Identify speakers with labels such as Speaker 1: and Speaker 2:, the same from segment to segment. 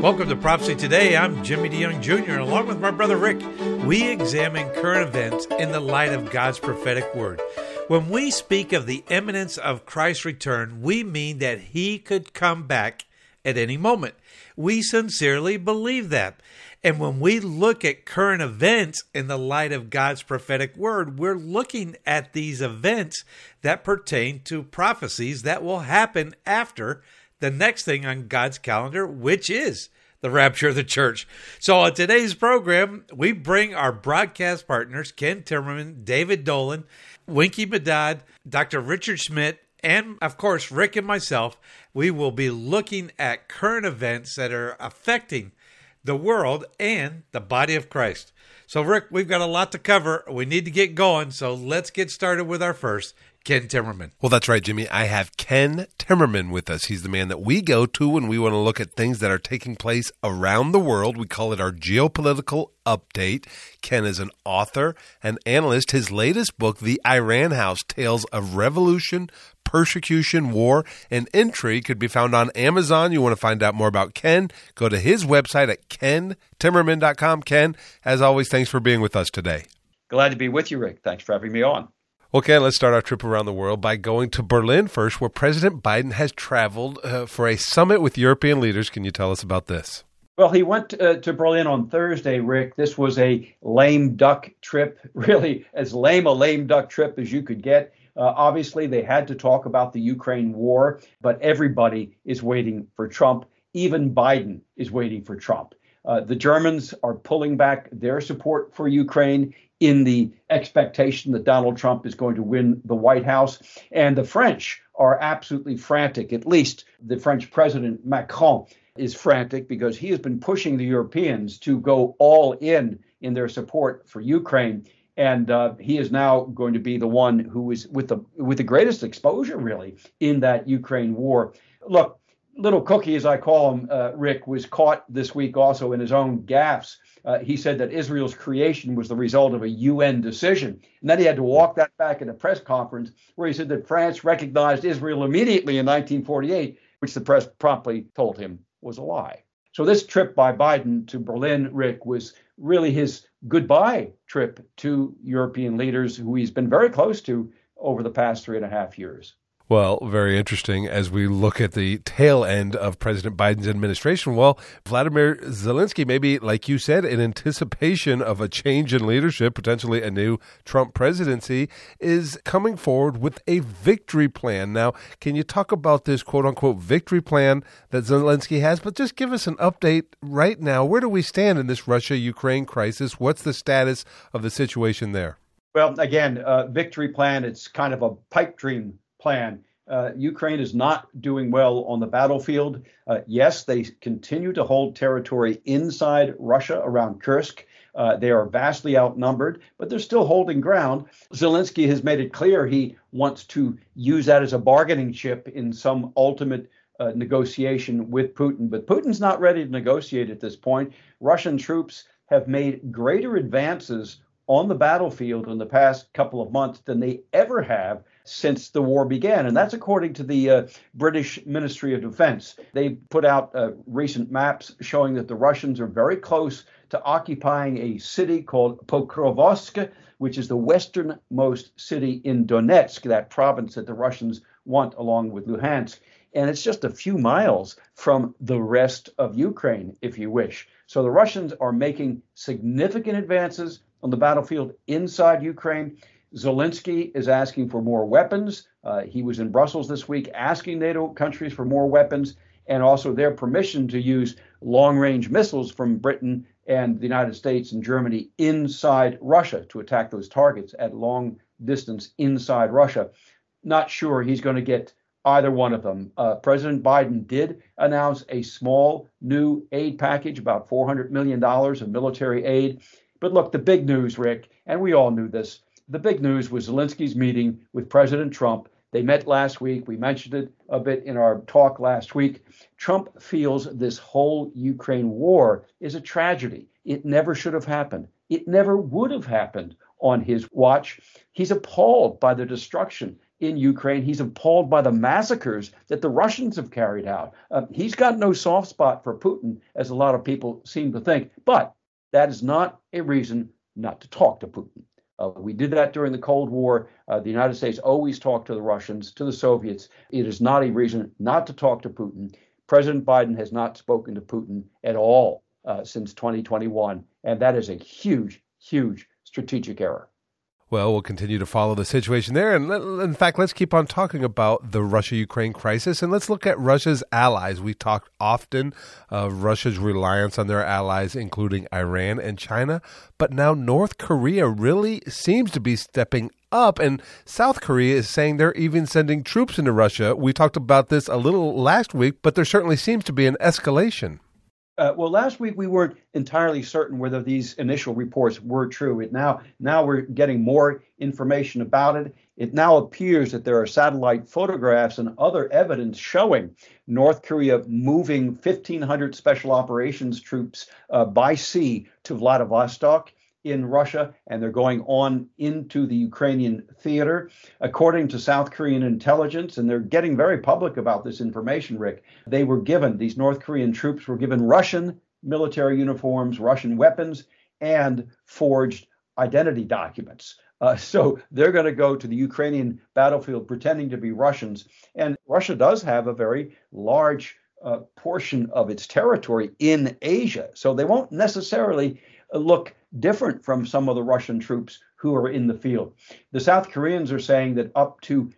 Speaker 1: Welcome to Prophecy Today. I'm Jimmy DeYoung Jr. and along with my brother Rick, we examine current events in the light of God's prophetic word. When we speak of the imminence of Christ's return, we mean that he could come back at any moment. We sincerely believe that. And when we look at current events in the light of God's prophetic word, we're looking at these events that pertain to prophecies that will happen after the next thing on God's calendar, which is the rapture of the church. So on today's program, we bring our broadcast partners, Ken Timmerman, David Dolan, Winky Medad, Dr. Richard Schmidt, and of course, Rick and myself. We will be looking at current events that are affecting the world and the body of Christ. So Rick, we've got a lot to cover. We need to get going. So let's get started with our first, Ken Timmerman.
Speaker 2: Well, that's right, Jimmy. I have Ken Timmerman with us. He's the man that we go to when we want to look at things that are taking place around the world. We call it our geopolitical update. Ken is an author and analyst. His latest book, The Iran House, Tales of Revolution, Persecution, War, and Intrigue, could be found on Amazon. You want to find out more about Ken, go to his website at kentimmerman.com. Ken, as always, thanks for being with us today.
Speaker 3: Glad to be with you, Rick. Thanks for having me on.
Speaker 2: Okay, let's start our trip around the world by going to Berlin first, where President Biden has traveled for a summit with European leaders. Can you tell us about this?
Speaker 3: Well, he went to Berlin on Thursday, Rick. This was a lame duck trip, really as lame a lame duck trip as you could get. Obviously, they had to talk about the Ukraine war, but everybody is waiting for Trump. Even Biden is waiting for Trump. The Germans are pulling back their support for Ukraine in the expectation that Donald Trump is going to win the White House. And the French are absolutely frantic. At least the French president, Macron, is frantic because he has been pushing the Europeans to go all in their support for Ukraine. And he is now going to be the one who is with the greatest exposure, really, in that Ukraine war. Look, little Cookie, as I call him, Rick, was caught this week also in his own gaffes. He said that Israel's creation was the result of a UN decision. And then he had to walk that back in a press conference where he said that France recognized Israel immediately in 1948, which the press promptly told him was a lie. So this trip by Biden to Berlin, Rick, was really his goodbye trip to European leaders who he's been very close to over the past 3.5 years.
Speaker 2: Well, very interesting as we look at the tail end of President Biden's administration. Well, Vladimir Zelensky, maybe, like you said, in anticipation of a change in leadership, potentially a new Trump presidency, is coming forward with a victory plan. Now, can you talk about this quote-unquote victory plan that Zelensky has? But just give us an update right now. Where do we stand in this Russia-Ukraine crisis? What's the status of the situation there?
Speaker 3: Well, again, victory plan, it's kind of a pipe dream plan. Ukraine is not doing well on the battlefield. Yes, they continue to hold territory inside Russia around Kursk. They are vastly outnumbered, but they're still holding ground. Zelensky has made it clear he wants to use that as a bargaining chip in some ultimate negotiation with Putin. But Putin's not ready to negotiate at this point. Russian troops have made greater advances on the battlefield in the past couple of months than they ever have since the war began. And that's according to the British Ministry of Defense. They put out recent maps showing that the Russians are very close to occupying a city called Pokrovsk, which is the westernmost city in Donetsk, that province that the Russians want along with Luhansk. And it's just a few miles from the rest of Ukraine, if you wish. So the Russians are making significant advances on the battlefield inside Ukraine. Zelensky is asking for more weapons. He was in Brussels this week asking NATO countries for more weapons and also their permission to use long-range missiles from Britain and the United States and Germany inside Russia to attack those targets at long distance inside Russia. Not sure he's going to get either one of them. President Biden did announce a small new aid package, about $400 million of military aid. But look, the big news, Rick, and we all knew this, the big news was Zelensky's meeting with President Trump. They met last week. We mentioned it a bit in our talk last week. Trump feels this whole Ukraine war is a tragedy. It never should have happened. It never would have happened on his watch. He's appalled by the destruction in Ukraine. He's appalled by the massacres that the Russians have carried out. He's got no soft spot for Putin, as a lot of people seem to think. But that is not a reason not to talk to Putin. We did that during the Cold War. The United States always talked to the Russians, to the Soviets. It is not a reason not to talk to Putin. President Biden has not spoken to Putin at all since 2021, and that is a huge, huge strategic error.
Speaker 2: Well, we'll continue to follow the situation there. And in fact, let's keep on talking about the Russia-Ukraine crisis. And let's look at Russia's allies. We talked often of Russia's reliance on their allies, including Iran and China. But now North Korea really seems to be stepping up. And South Korea is saying they're even sending troops into Russia. We talked about this a little last week, but there certainly seems to be an escalation.
Speaker 3: Well, last week we weren't entirely certain whether these initial reports were true. Now we're getting more information about it. It now appears that there are satellite photographs and other evidence showing North Korea moving 1,500 special operations troops by sea to Vladivostok in Russia, and they're going on into the Ukrainian theater. According to South Korean intelligence, and they're getting very public about this information, Rick, these North Korean troops were given Russian military uniforms, Russian weapons, and forged identity documents. So they're going to go to the Ukrainian battlefield pretending to be Russians. And Russia does have a very large portion of its territory in Asia. So they won't necessarily look different from some of the Russian troops who are in the field. The South Koreans are saying that up to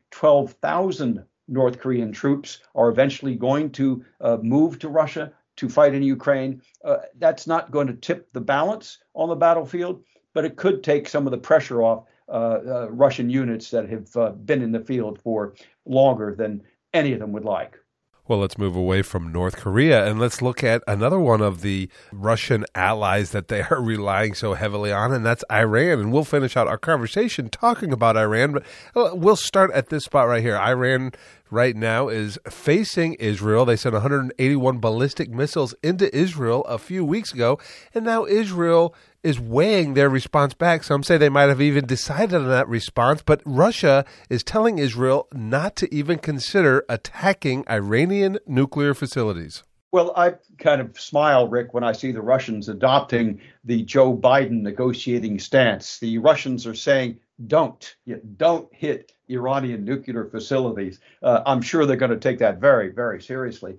Speaker 3: 12,000 North Korean troops are eventually going to move to Russia to fight in Ukraine. That's not going to tip the balance on the battlefield, but it could take some of the pressure off Russian units that have been in the field for longer than any of them would like.
Speaker 2: Well, let's move away from North Korea and let's look at another one of the Russian allies that they are relying so heavily on, and that's Iran. And we'll finish out our conversation talking about Iran, but we'll start at this spot right here. Iran right now is facing Israel. They sent 181 ballistic missiles into Israel a few weeks ago, and now Israel is weighing their response back. Some say they might have even decided on that response, but Russia is telling Israel not to even consider attacking Iranian nuclear facilities.
Speaker 3: Well, I kind of smile, Rick, when I see the Russians adopting the Joe Biden negotiating stance. The Russians are saying, don't hit Iranian nuclear facilities. I'm sure they're going to take that very, very seriously.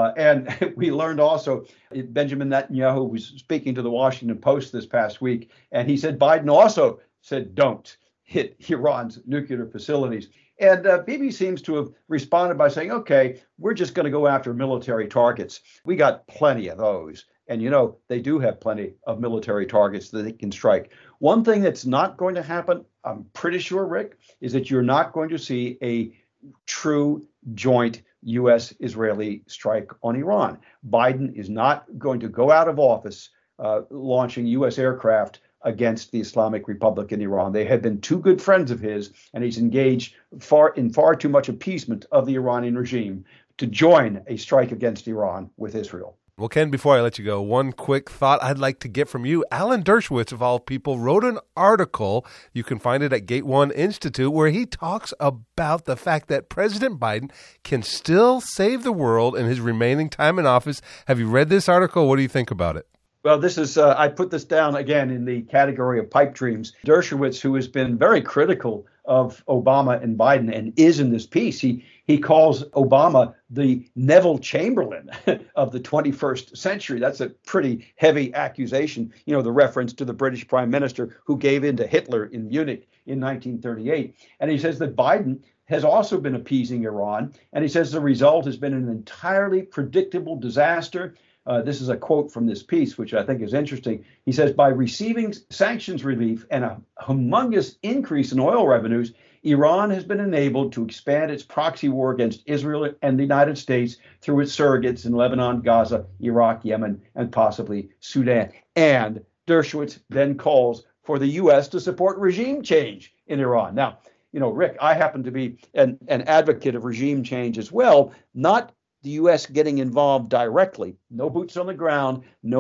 Speaker 3: And we learned also, Benjamin Netanyahu was speaking to the Washington Post this past week, and he said Biden also said don't hit Iran's nuclear facilities. And Bibi seems to have responded by saying, okay, we're just going to go after military targets. We got plenty of those. And, they do have plenty of military targets that they can strike. One thing that's not going to happen, I'm pretty sure, Rick, is that you're not going to see a true joint U.S.-Israeli strike on Iran. Biden is not going to go out of office launching U.S. aircraft against the Islamic Republic in Iran. They have been two good friends of his, and he's engaged in far too much appeasement of the Iranian regime to join a strike against Iran with Israel.
Speaker 2: Well, Ken, before I let you go, one quick thought I'd like to get from you. Alan Dershowitz, of all people, wrote an article, you can find it at Gate One Institute, where he talks about the fact that President Biden can still save the world in his remaining time in office. Have you read this article? What do you think about it?
Speaker 3: Well, this is, I put this down again in the category of pipe dreams. Dershowitz, who has been very critical of Obama and Biden and is in this piece, he calls Obama the Neville Chamberlain of the 21st century. That's a pretty heavy accusation. The reference to the British prime minister who gave in to Hitler in Munich in 1938. And he says that Biden has also been appeasing Iran. And he says the result has been an entirely predictable disaster. This is a quote from this piece, which I think is interesting. He says, by receiving sanctions relief and a humongous increase in oil revenues, Iran has been enabled to expand its proxy war against Israel and the United States through its surrogates in Lebanon, Gaza, Iraq, Yemen, and possibly Sudan. And Dershowitz then calls for the U.S. to support regime change in Iran. Now, Rick, I happen to be an advocate of regime change as well, not the U.S. getting involved directly, no boots on the ground, no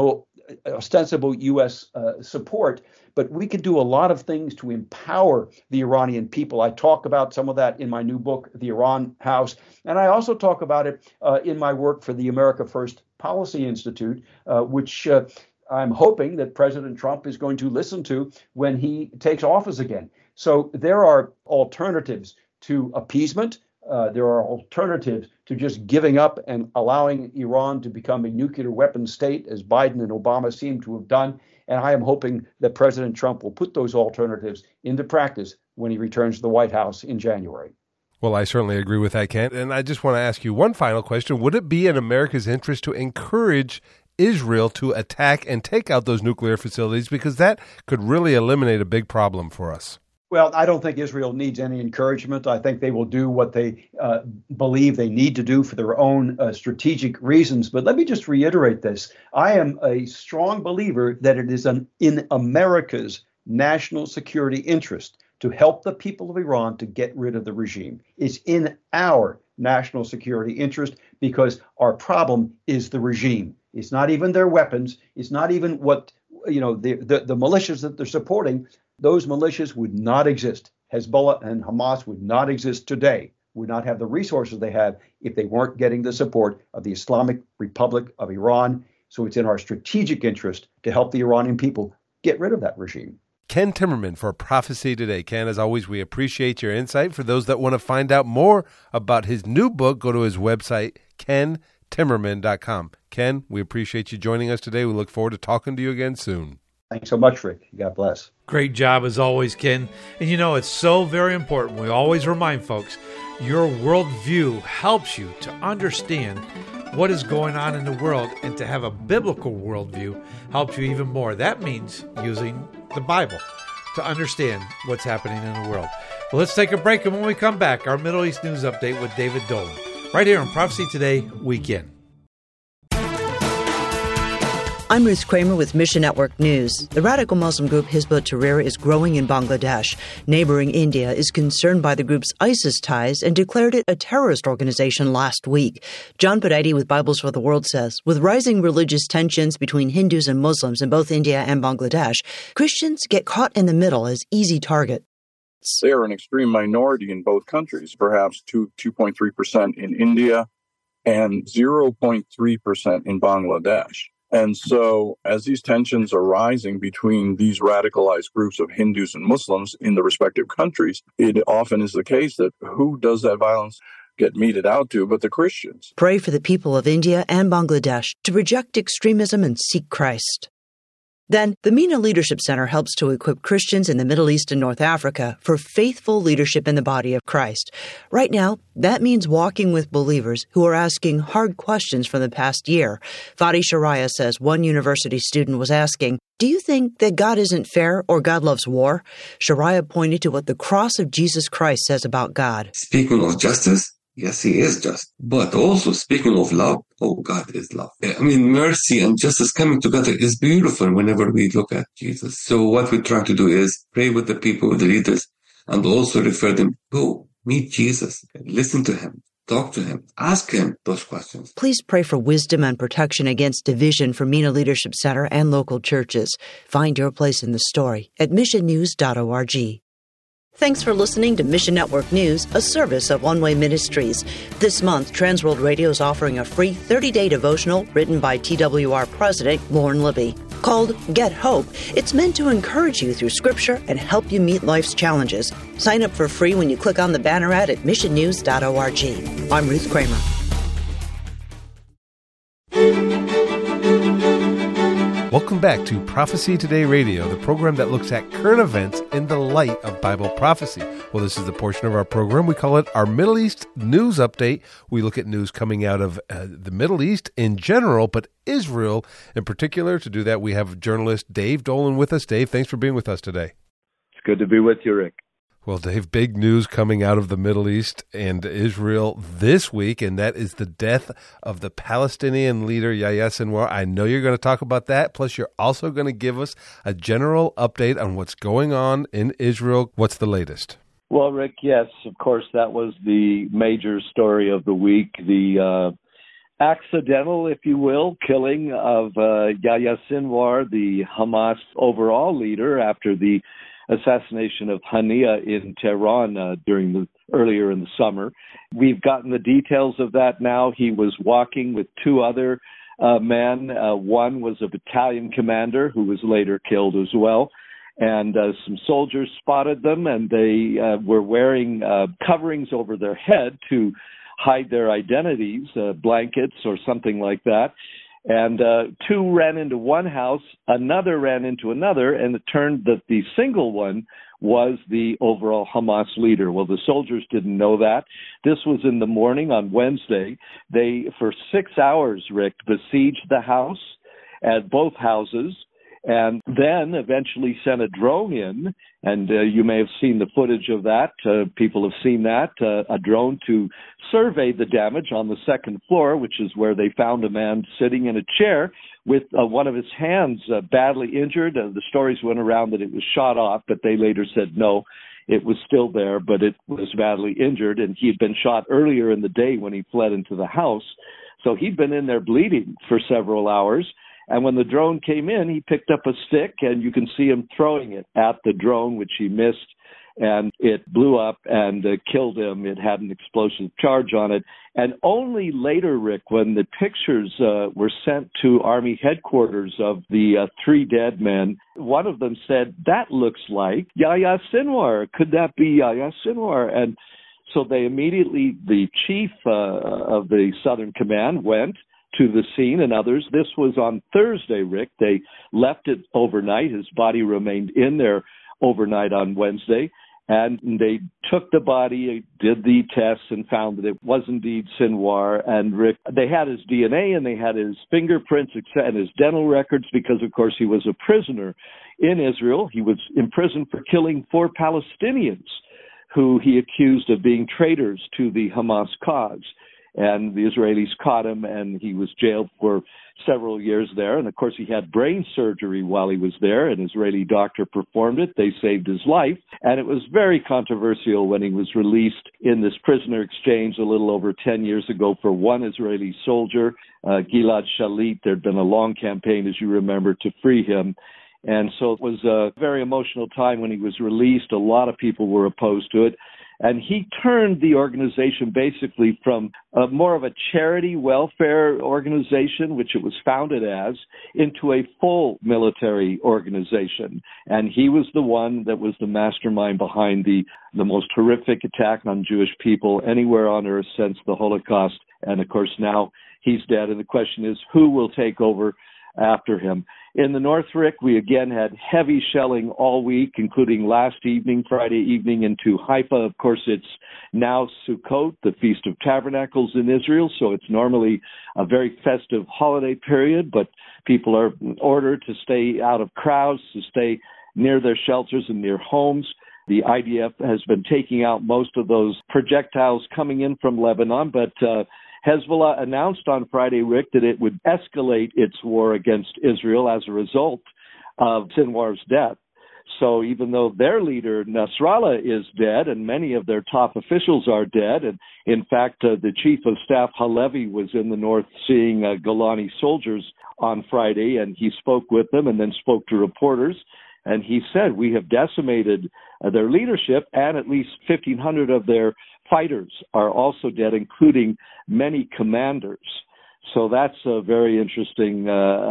Speaker 3: ostensible U.S. Support, but we can do a lot of things to empower the Iranian people. I talk about some of that in my new book, The Iran House, and I also talk about it in my work for the America First Policy Institute, which I'm hoping that President Trump is going to listen to when he takes office again. So there are alternatives to appeasement. There are alternatives to just giving up and allowing Iran to become a nuclear weapon state, as Biden and Obama seem to have done. And I am hoping that President Trump will put those alternatives into practice when he returns to the White House in January.
Speaker 2: Well, I certainly agree with that, Kent. And I just want to ask you one final question. Would it be in America's interest to encourage Israel to attack and take out those nuclear facilities? Because that could really eliminate a big problem for us.
Speaker 3: Well, I don't think Israel needs any encouragement. I think they will do what they believe they need to do for their own strategic reasons. But let me just reiterate this. I am a strong believer that it is in America's national security interest to help the people of Iran to get rid of the regime. It's in our national security interest because our problem is the regime. It's not even their weapons. It's not even what, the militias that they're supporting. Those militias would not exist. Hezbollah and Hamas would not exist today, would not have the resources they have if they weren't getting the support of the Islamic Republic of Iran. So it's in our strategic interest to help the Iranian people get rid of that regime.
Speaker 2: Ken Timmerman for Prophecy Today. Ken, as always, we appreciate your insight. For those that want to find out more about his new book, go to his website, kentimmerman.com. Ken, we appreciate you joining us today. We look forward to talking to you again soon.
Speaker 3: Thanks so much, Rick. God bless.
Speaker 1: Great job as always, Ken. And it's so very important. We always remind folks, your worldview helps you to understand what is going on in the world, and to have a biblical worldview helps you even more. That means using the Bible to understand what's happening in the world. Well, let's take a break, and when we come back, our Middle East news update with David Dolan, right here on Prophecy Today Weekend.
Speaker 4: I'm Ruth Kramer with Mission Network News. The radical Muslim group Hizb ut-Tahrir is growing in Bangladesh. Neighboring India is concerned by the group's ISIS ties and declared it a terrorist organization last week. John Podati with Bibles for the World says, with rising religious tensions between Hindus and Muslims in both India and Bangladesh, Christians get caught in the middle as easy targets.
Speaker 5: They are an extreme minority in both countries, perhaps 2.3% in India and 0.3% in Bangladesh. And so as these tensions are rising between these radicalized groups of Hindus and Muslims in the respective countries, it often is the case that who does that violence get meted out to but the Christians?
Speaker 4: Pray for the people of India and Bangladesh to reject extremism and seek Christ. Then, the MENA Leadership Center helps to equip Christians in the Middle East and North Africa for faithful leadership in the body of Christ. Right now, that means walking with believers who are asking hard questions from the past year. Fadi Sharaya says one university student was asking, "Do you think that God isn't fair or God loves war?" Sharaya pointed to what the cross of Jesus Christ says about God.
Speaker 6: Speaking of justice, yes, he is just. But also speaking of love, oh, God is love. Mercy and justice coming together is beautiful whenever we look at Jesus. So what we try to do is pray with the people, with the leaders, and also refer them, go, meet Jesus, listen to him, talk to him, ask him those questions.
Speaker 4: Please pray for wisdom and protection against division for MENA Leadership Center and local churches. Find your place in the story at missionnews.org. Thanks for listening to Mission Network News, a service of One Way Ministries. This month, Transworld Radio is offering a free 30-day devotional written by TWR President Lauren Libby. Called Get Hope, it's meant to encourage you through Scripture and help you meet life's challenges. Sign up for free when you click on the banner ad at missionnews.org. I'm Ruth Kramer.
Speaker 2: Welcome back to Prophecy Today Radio, the program that looks at current events in the light of Bible prophecy. Well, this is the portion of our program. We call it our Middle East News Update. We look at news coming out of the Middle East in general, but Israel in particular. To do that, we have journalist Dave Dolan with us. Dave, thanks for being with us today.
Speaker 7: It's good to be with you, Rick.
Speaker 2: Well, Dave, big news coming out of the Middle East and Israel this week, and that is the death of the Palestinian leader Yahya Sinwar. I know you're going to talk about that, plus you're also going to give us a general update on what's going on in Israel. What's the latest?
Speaker 7: Well, Rick, yes, of course, that was the major story of the week. The accidental, if you will, killing of Yahya Sinwar, the Hamas overall leader, after the assassination of Hania in Tehran earlier in the summer. We've gotten the details of that now. He was walking with two other men. One was a battalion commander who was later killed as well. And some soldiers spotted them, and they were wearing coverings over their head to hide their identities, blankets or something like that. And two ran into one house, another ran into another, and it turned that the single one was the overall Hamas leader. Well, the soldiers didn't know that. This was in the morning on Wednesday. They, for 6 hours, Rick, besieged the house at both houses, and then eventually sent a drone in, and you may have seen the footage of that. People have seen that, a drone to survey the damage on the second floor, which is where they found a man sitting in a chair with one of his hands badly injured. The stories went around that it was shot off, but they later said no, it was still there, but it was badly injured, and he had been shot earlier in the day when he fled into the house. So he'd been in there bleeding for several hours. And when the drone came in, he picked up a stick, and you can see him throwing it at the drone, which he missed, and it blew up and killed him. It had an explosive charge on it. And only later, Rick, when the pictures were sent to Army headquarters of the three dead men, one of them said, "That looks like Yahya Sinwar. Could that be Yahya Sinwar?" And so they immediately, the chief of the Southern Command went to the scene, and others. This was on Thursday, Rick. They left it overnight. His body remained in there overnight on Wednesday, and they took the body, did the tests, and found that it was indeed Sinwar. And Rick, they had his DNA, and they had his fingerprints and his dental records, because, of course, he was a prisoner in Israel. He was imprisoned for killing 4 Palestinians who he accused of being traitors to the Hamas cause. And the Israelis caught him, and he was jailed for several years there. And, of course, he had brain surgery while he was there. An Israeli doctor performed it. They saved his life. And it was very controversial when he was released in this prisoner exchange a little over 10 years ago for one Israeli soldier, Gilad Shalit. There had been a long campaign, as you remember, to free him. And so it was a very emotional time when he was released. A lot of people were opposed to it. And he turned the organization basically from more of a charity welfare organization, which it was founded as, into a full military organization. And he was the one that was the mastermind behind the most horrific attack on Jewish people anywhere on earth since the Holocaust. And, of course, now he's dead. And the question is, who will take over after him? In the North, Rick, we again had heavy shelling all week, including last evening, Friday evening, into Haifa. Of course, it's now Sukkot, the Feast of Tabernacles in Israel, so it's normally a very festive holiday period, but people are ordered to stay out of crowds, to stay near their shelters and near homes. The IDF has been taking out most of those projectiles coming in from Lebanon, but Hezbollah announced on Friday, Rick, that it would escalate its war against Israel as a result of Sinwar's death. So even though their leader, Nasrallah, is dead and many of their top officials are dead, and in fact, the chief of staff, Halevi, was in the north seeing Golani soldiers on Friday, and he spoke with them and then spoke to reporters. And he said, we have decimated their leadership, and at least 1,500 of their fighters are also dead, including many commanders. So that's a very interesting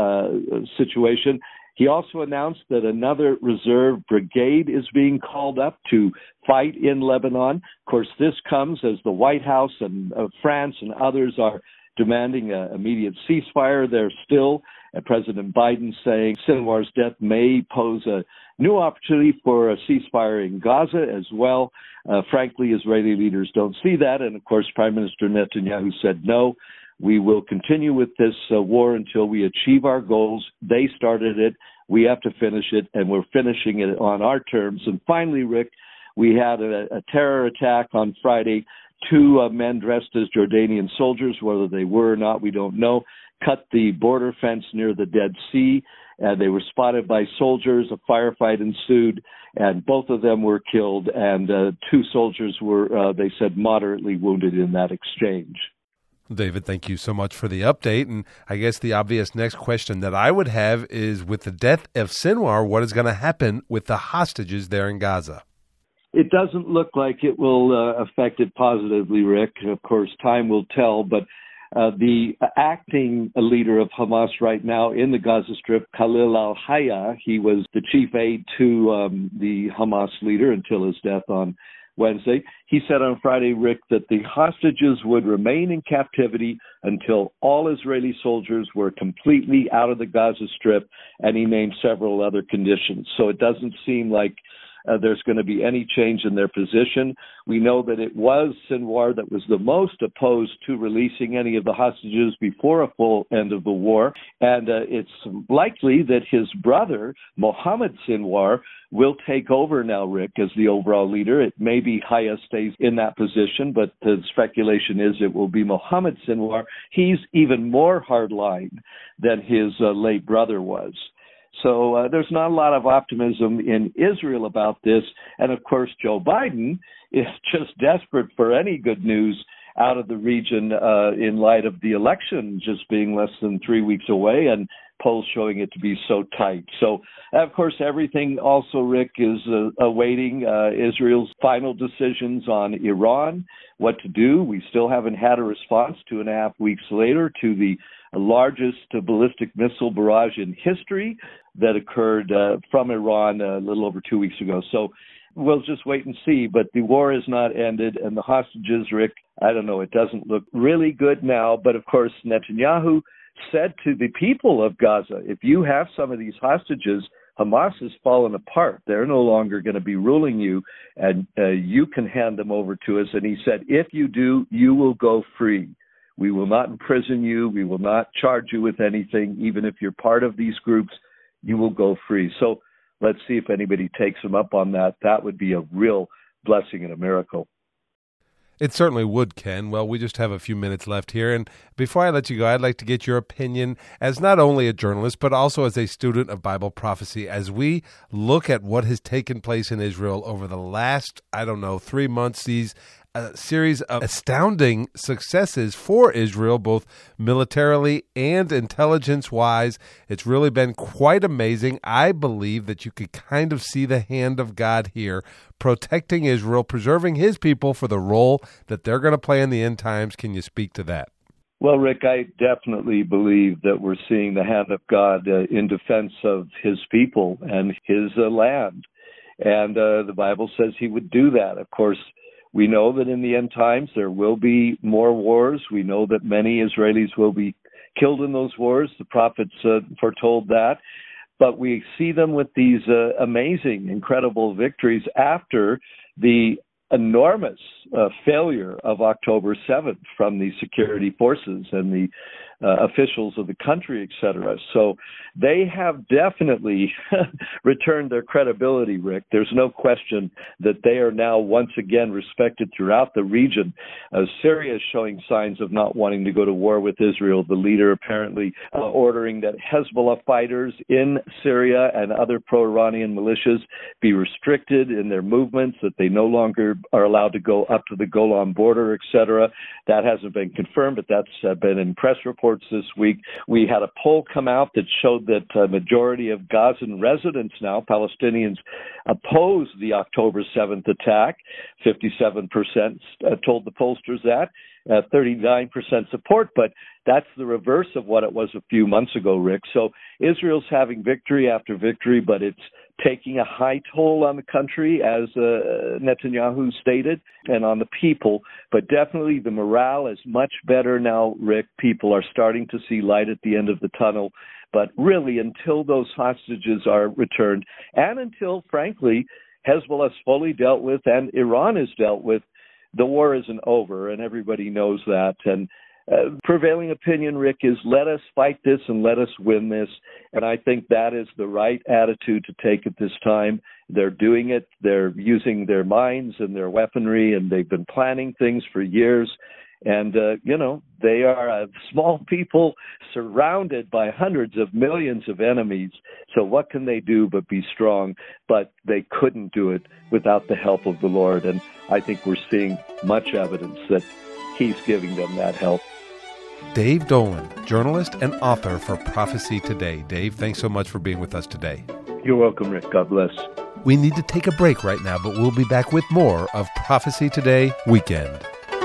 Speaker 7: situation. He also announced that another reserve brigade is being called up to fight in Lebanon. Of course, this comes as the White House and France and others are demanding an immediate ceasefire. They're still, President Biden saying Sinwar's death may pose a new opportunity for a ceasefire in Gaza as well. Frankly, Israeli leaders don't see that. And, of course, Prime Minister Netanyahu said, no, we will continue with this war until we achieve our goals. They started it. We have to finish it, and we're finishing it on our terms. And finally, Rick, we had a terror attack on Friday. 2 men dressed as Jordanian soldiers, whether they were or not, we don't know, cut the border fence near the Dead Sea. They were spotted by soldiers. A firefight ensued, and both of them were killed. And 2 soldiers were, they said, moderately wounded in that exchange.
Speaker 2: David, thank you so much for the update. And I guess the obvious next question that I would have is, with the death of Sinwar, what is going to happen with the hostages there in Gaza?
Speaker 7: It doesn't look like it will affect it positively, Rick. Of course, time will tell, but the acting leader of Hamas right now in the Gaza Strip, Khalil al-Hayya, he was the chief aide to the Hamas leader until his death on Wednesday. He said on Friday, Rick, that the hostages would remain in captivity until all Israeli soldiers were completely out of the Gaza Strip, and he named several other conditions. So it doesn't seem like there's going to be any change in their position. We know that it was Sinwar that was the most opposed to releasing any of the hostages before a full end of the war. And it's likely that his brother, Mohammed Sinwar, will take over now, Rick, as the overall leader. It may be Hayya stays in that position, but the speculation is it will be Mohammed Sinwar. He's even more hardline than his late brother was. So there's not a lot of optimism in Israel about this. And, of course, Joe Biden is just desperate for any good news out of the region in light of the election just being less than 3 weeks away and polls showing it to be so tight. So, of course, everything also, Rick, is awaiting Israel's final decisions on Iran, what to do. We still haven't had a response 2.5 weeks later to the largest ballistic missile barrage in history that occurred from Iran a little over 2 weeks ago. So we'll just wait and see. But the war is not ended, and the hostages, Rick, I don't know, it doesn't look really good now. But, of course, Netanyahu said to the people of Gaza, if you have some of these hostages, Hamas has fallen apart. They're no longer going to be ruling you, and you can hand them over to us. And he said, if you do, you will go free. We will not imprison you. We will not charge you with anything. Even if you're part of these groups, you will go free. So let's see if anybody takes them up on that. That would be a real blessing and a miracle.
Speaker 2: It certainly would, Ken. Well, we just have a few minutes left here. And before I let you go, I'd like to get your opinion as not only a journalist, but also as a student of Bible prophecy, as we look at what has taken place in Israel over the last, 3 months, these a series of astounding successes for Israel, both militarily and intelligence-wise. It's really been quite amazing. I believe that you could kind of see the hand of God here, protecting Israel, preserving his people for the role that they're going to play in the end times. Can you speak to that?
Speaker 7: Well, Rick, I definitely believe that we're seeing the hand of God in defense of his people and his land. And the Bible says he would do that. Of course, we know that in the end times there will be more wars. We know that many Israelis will be killed in those wars. The prophets foretold that. But we see them with these amazing, incredible victories after the enormous failure of October 7th from the security forces and the officials of the country, etc. So they have definitely returned their credibility, Rick. There's no question that they are now once again respected throughout the region. Syria is showing signs of not wanting to go to war with Israel. The leader apparently ordering that Hezbollah fighters in Syria and other pro-Iranian militias be restricted in their movements, that they no longer are allowed to go up to the Golan border, etc. That hasn't been confirmed, but that's been in press reports this week. We had a poll come out that showed that a majority of Gazan residents now, Palestinians, oppose the October 7th attack. 57% told the pollsters that. 39% support, but that's the reverse of what it was a few months ago, Rick. So Israel's having victory after victory, but it's taking a high toll on the country, as Netanyahu stated, and on the people. But definitely the morale is much better now, Rick. People are starting to see light at the end of the tunnel. But really, until those hostages are returned, and until, frankly, Hezbollah is fully dealt with and Iran is dealt with, the war isn't over, and everybody knows that. And prevailing opinion, Rick, is let us fight this and let us win this. And I think that is the right attitude to take at this time. They're doing it. They're using their minds and their weaponry, and they've been planning things for years. And, they are a small people surrounded by hundreds of millions of enemies. So what can they do but be strong? But they couldn't do it without the help of the Lord. And I think we're seeing much evidence that he's giving them that help.
Speaker 2: Dave Dolan, journalist and author for Prophecy Today. Dave, thanks so much for being with us today.
Speaker 7: You're welcome, Rick. God bless.
Speaker 2: We need to take a break right now, but we'll be back with more of Prophecy Today Weekend.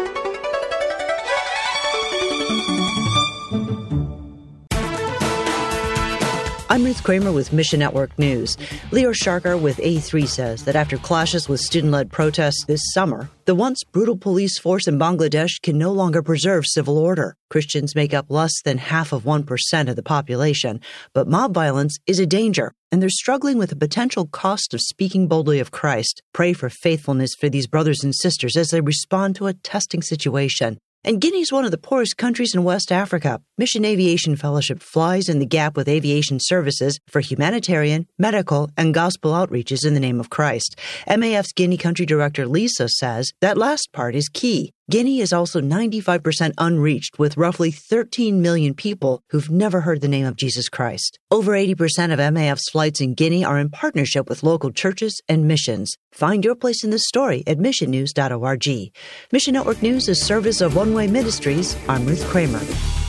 Speaker 4: I'm Ruth Kramer with Mission Network News. Leo Sharkar with A3 says that after clashes with student-led protests this summer, the once brutal police force in Bangladesh can no longer preserve civil order. Christians make up less than 0.5% of the population, but mob violence is a danger, and they're struggling with the potential cost of speaking boldly of Christ. Pray for faithfulness for these brothers and sisters as they respond to a testing situation. And Guinea is one of the poorest countries in West Africa. Mission Aviation Fellowship flies in the gap with aviation services for humanitarian, medical, and gospel outreaches in the name of Christ. MAF's Guinea Country Director Lisa says that last part is key. Guinea is also 95% unreached, with roughly 13 million people who've never heard the name of Jesus Christ. Over 80% of MAF's flights in Guinea are in partnership with local churches and missions. Find your place in the story at missionnews.org. Mission Network News is service of One Way Ministries. I'm Ruth Kramer.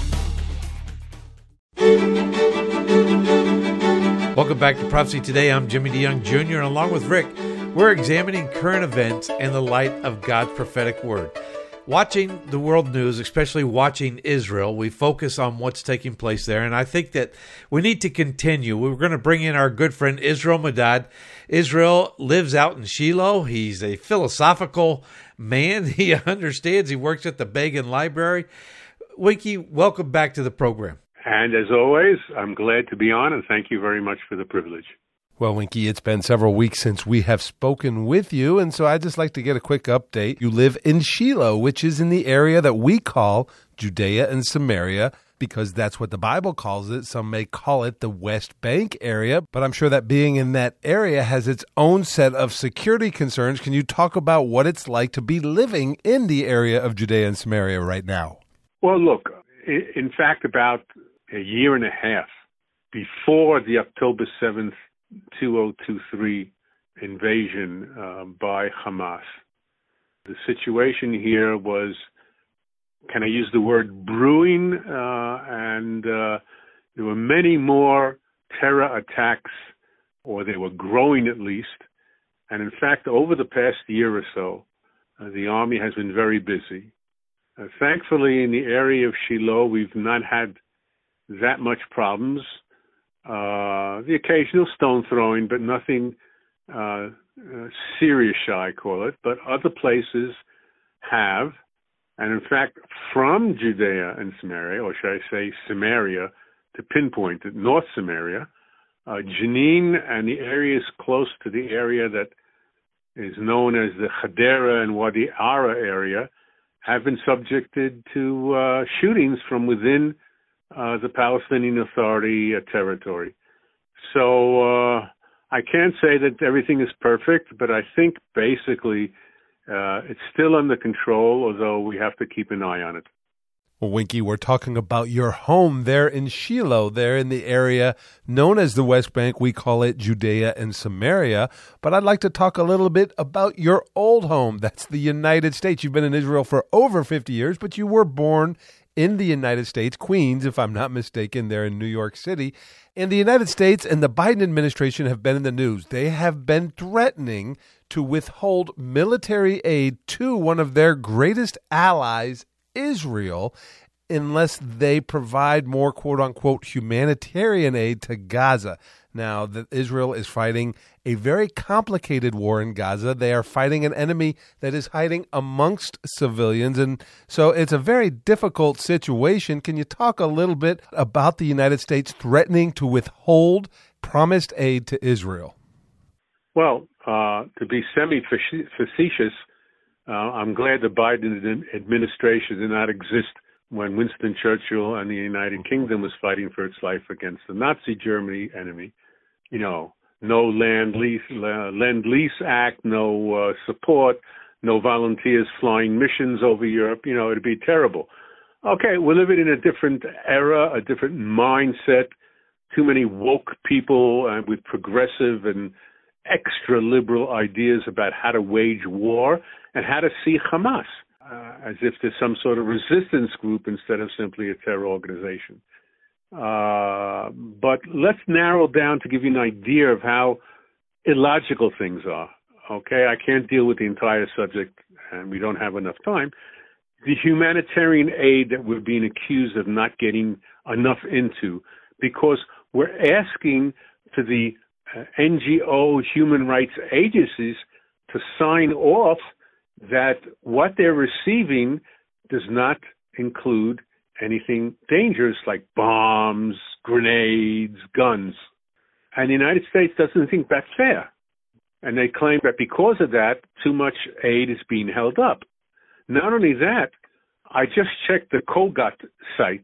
Speaker 1: Welcome back to Prophecy Today. I'm Jimmy DeYoung Jr. and along with Rick, we're examining current events in the light of God's prophetic word. Watching the world news, especially watching Israel, we focus on what's taking place there, and I think that we need to continue. We're going to bring in our good friend Israel Madad. Israel lives out in Shiloh. He's a philosophical man. He understands. He works at the Begin Library. Winky, welcome back to the program.
Speaker 8: And as always, I'm glad to be on, and thank you very much for the privilege.
Speaker 2: Well, Winky, it's been several weeks since we have spoken with you, and so I'd just like to get a quick update. You live in Shiloh, which is in the area that we call Judea and Samaria, because that's what the Bible calls it. Some may call it the West Bank area, but I'm sure that being in that area has its own set of security concerns. Can you talk about what it's like to be living in the area of Judea and Samaria right now?
Speaker 8: Well, look, in fact, about a year and a half before the October 7th, 2023 invasion by Hamas, the situation here was, can I use the word brewing? And there were many more terror attacks, or they were growing at least. And in fact, over the past year or so, the Army has been very busy. Thankfully, in the area of Shiloh, we've not had that much problems. The occasional stone throwing, but nothing serious, shall I call it. But other places have. And in fact, from Judea and Samaria, or should I say Samaria, to pinpoint it, North Samaria, Jenin and the areas close to the area that is known as the Hadera and Wadi Ara area have been subjected to shootings from within the Palestinian Authority territory. So I can't say that everything is perfect, but I think basically it's still under control, although we have to keep an eye on it.
Speaker 2: Well, Winky, we're talking about your home there in Shiloh, there in the area known as the West Bank. We call it Judea and Samaria. But I'd like to talk a little bit about your old home. That's the United States. You've been in Israel for over 50 years, but you were born in the United States, Queens, if I'm not mistaken, there in New York City. And the United States and the Biden administration have been in the news. They have been threatening to withhold military aid to one of their greatest allies, Israel, unless they provide more quote-unquote humanitarian aid to Gaza. Now, that Israel is fighting a very complicated war in Gaza. They are fighting an enemy that is hiding amongst civilians, and so it's a very difficult situation. Can you talk a little bit about the United States threatening to withhold promised aid to Israel?
Speaker 8: Well, to be semi-facetious, I'm glad the Biden administration did not exist when Winston Churchill and the United Kingdom was fighting for its life against the Nazi Germany enemy. You know, no Lend-Lease Act, no support, no volunteers flying missions over Europe. You know, it'd be terrible. Okay, we're living in a different era, a different mindset. Too many woke people with progressive and extra liberal ideas about how to wage war and how to see Hamas. as if there's some sort of resistance group instead of simply a terror organization. But let's narrow down to give you an idea of how illogical things are. Okay, I can't deal with the entire subject, and we don't have enough time. The humanitarian aid that we're being accused of not getting enough into, because we're asking for the NGO human rights agencies to sign off that what they're receiving does not include anything dangerous like bombs, grenades, guns. And the United States doesn't think that's fair. And they claim that because of that, too much aid is being held up. Not only that, I just checked the COGAT site,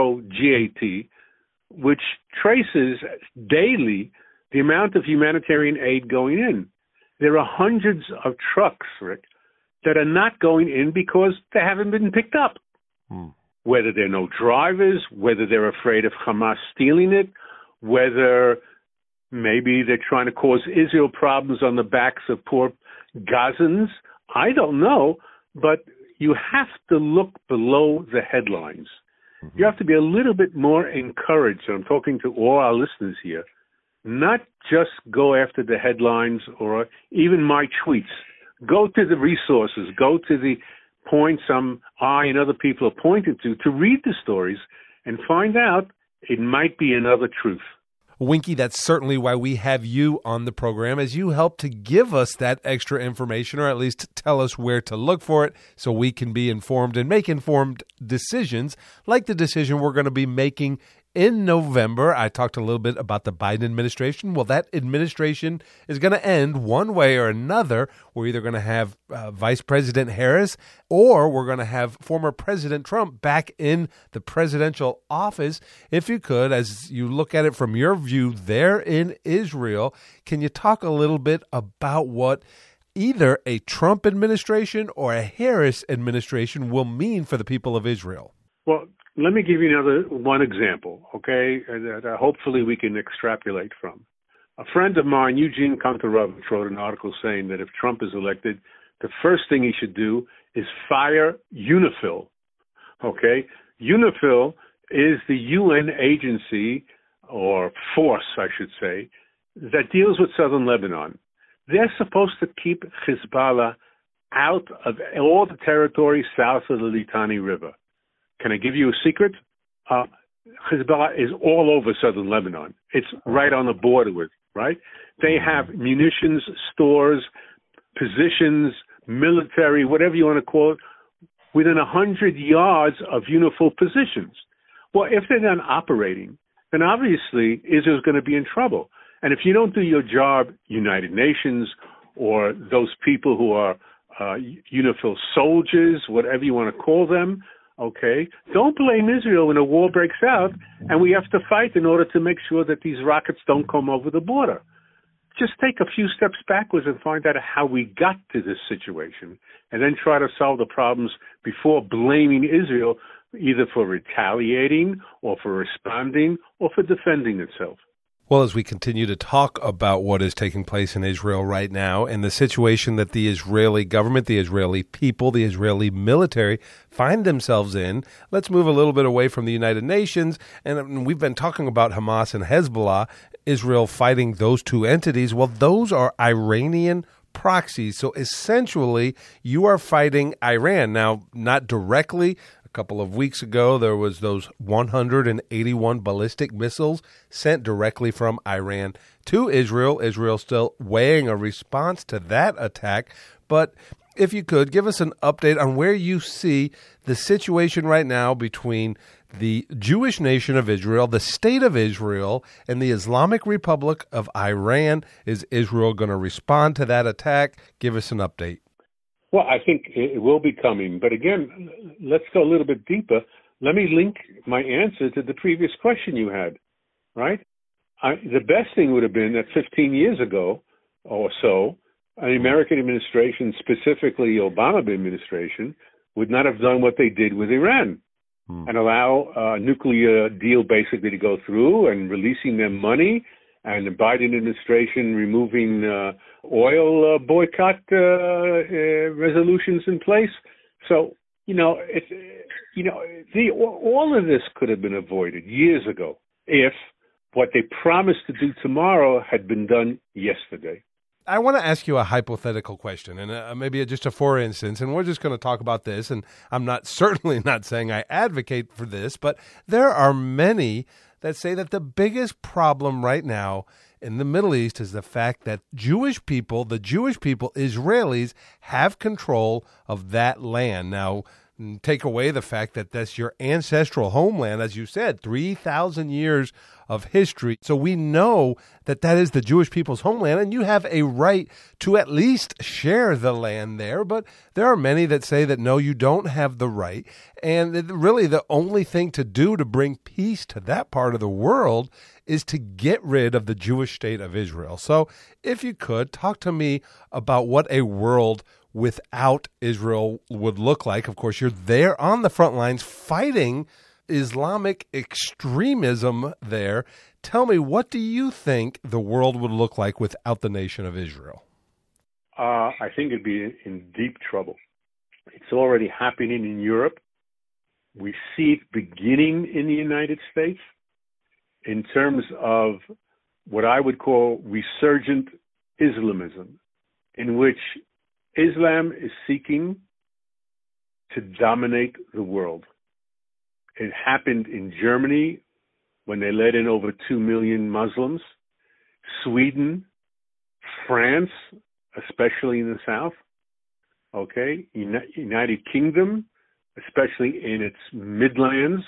Speaker 8: COGAT, which traces daily the amount of humanitarian aid going in. There are hundreds of trucks, Rick, that are not going in because they haven't been picked up. Whether there are no drivers, whether they're afraid of Hamas stealing it, whether maybe they're trying to cause Israel problems on the backs of poor Gazans. I don't know, but you have to look below the headlines. You have to be a little bit more encouraged. I'm talking to all our listeners here. Not just go after the headlines or even my tweets. Go to the resources. Go to the points I and other people are pointing to read the stories and find out it might be another truth.
Speaker 2: Winky, that's certainly why we have you on the program, as you help to give us that extra information, or at least tell us where to look for it so we can be informed and make informed decisions, like the decision we're going to be making in November. I talked a little bit about the Biden administration. Well, that administration is going to end one way or another. We're either going to have Vice President Harris, or we're going to have former President Trump back in the presidential office. If you could, as you look at it from your view there in Israel, can you talk a little bit about what either a Trump administration or a Harris administration will mean for the people of Israel?
Speaker 8: Well, let me give you one example, okay, that hopefully we can extrapolate from. A friend of mine, Eugene Kantarovich, wrote an article saying that if Trump is elected, the first thing he should do is fire UNIFIL, okay? UNIFIL is the UN agency, or force, I should say, that deals with southern Lebanon. They're supposed to keep Hezbollah out of all the territory south of the Litani River. Can I give you a secret? Hezbollah is all over southern Lebanon. It's right on the border with, right? They have munitions, stores, positions, military, whatever you want to call it, within 100 yards of UNIFIL positions. Well, if they're not operating, then obviously Israel's going to be in trouble. And if you don't do your job, United Nations or those people who are UNIFIL soldiers, whatever you want to call them, okay, don't blame Israel when a war breaks out and we have to fight in order to make sure that these rockets don't come over the border. Just take a few steps backwards and find out how we got to this situation, and then try to solve the problems before blaming Israel either for retaliating or for responding or for defending itself.
Speaker 2: Well, as we continue to talk about what is taking place in Israel right now and the situation that the Israeli government, the Israeli people, the Israeli military find themselves in, let's move a little bit away from the United Nations. And we've been talking about Hamas and Hezbollah, Israel fighting those two entities. Well, those are Iranian proxies. So essentially, you are fighting Iran. Now, not directly. A couple of weeks ago, there was those 181 ballistic missiles sent directly from Iran to Israel. Israel still weighing a response to that attack. But if you could, give us an update on where you see the situation right now between the Jewish nation of Israel, the state of Israel, and the Islamic Republic of Iran. Is Israel going to respond to that attack? Give us an update.
Speaker 8: Well, I think it will be coming. But again, let's go a little bit deeper. Let me link my answer to the previous question you had, right? The best thing would have been that 15 years ago or so, an American administration, specifically the Obama administration, would not have done what they did with Iran and allow a nuclear deal basically to go through and releasing them money, and the Biden administration removing oil boycott resolutions in place. So, all of this could have been avoided years ago if what they promised to do tomorrow had been done yesterday.
Speaker 2: I want to ask you a hypothetical question, and maybe just a for instance, and we're just going to talk about this, and I'm certainly not saying I advocate for this, but there are many that say that the biggest problem right now in the Middle East is the fact that the Jewish people, Israelis, have control of that land. Now, take away the fact that that's your ancestral homeland, as you said, 3,000 years of history. So we know that is the Jewish people's homeland, and you have a right to at least share the land there. But there are many that say that, no, you don't have the right. And really the only thing to do to bring peace to that part of the world is to get rid of the Jewish state of Israel. So if you could, talk to me about what a world without Israel would look like. Of course, you're there on the front lines fighting Islamic extremism there. Tell me, what do you think the world would look like without the nation of Israel?
Speaker 8: I think it'd be in deep trouble. It's already happening in Europe. We see it beginning in the United States in terms of what I would call resurgent Islamism, in which Islam is seeking to dominate the world. It happened in Germany when they let in over 2 million Muslims, Sweden, France, especially in the south, United Kingdom, especially in its Midlands.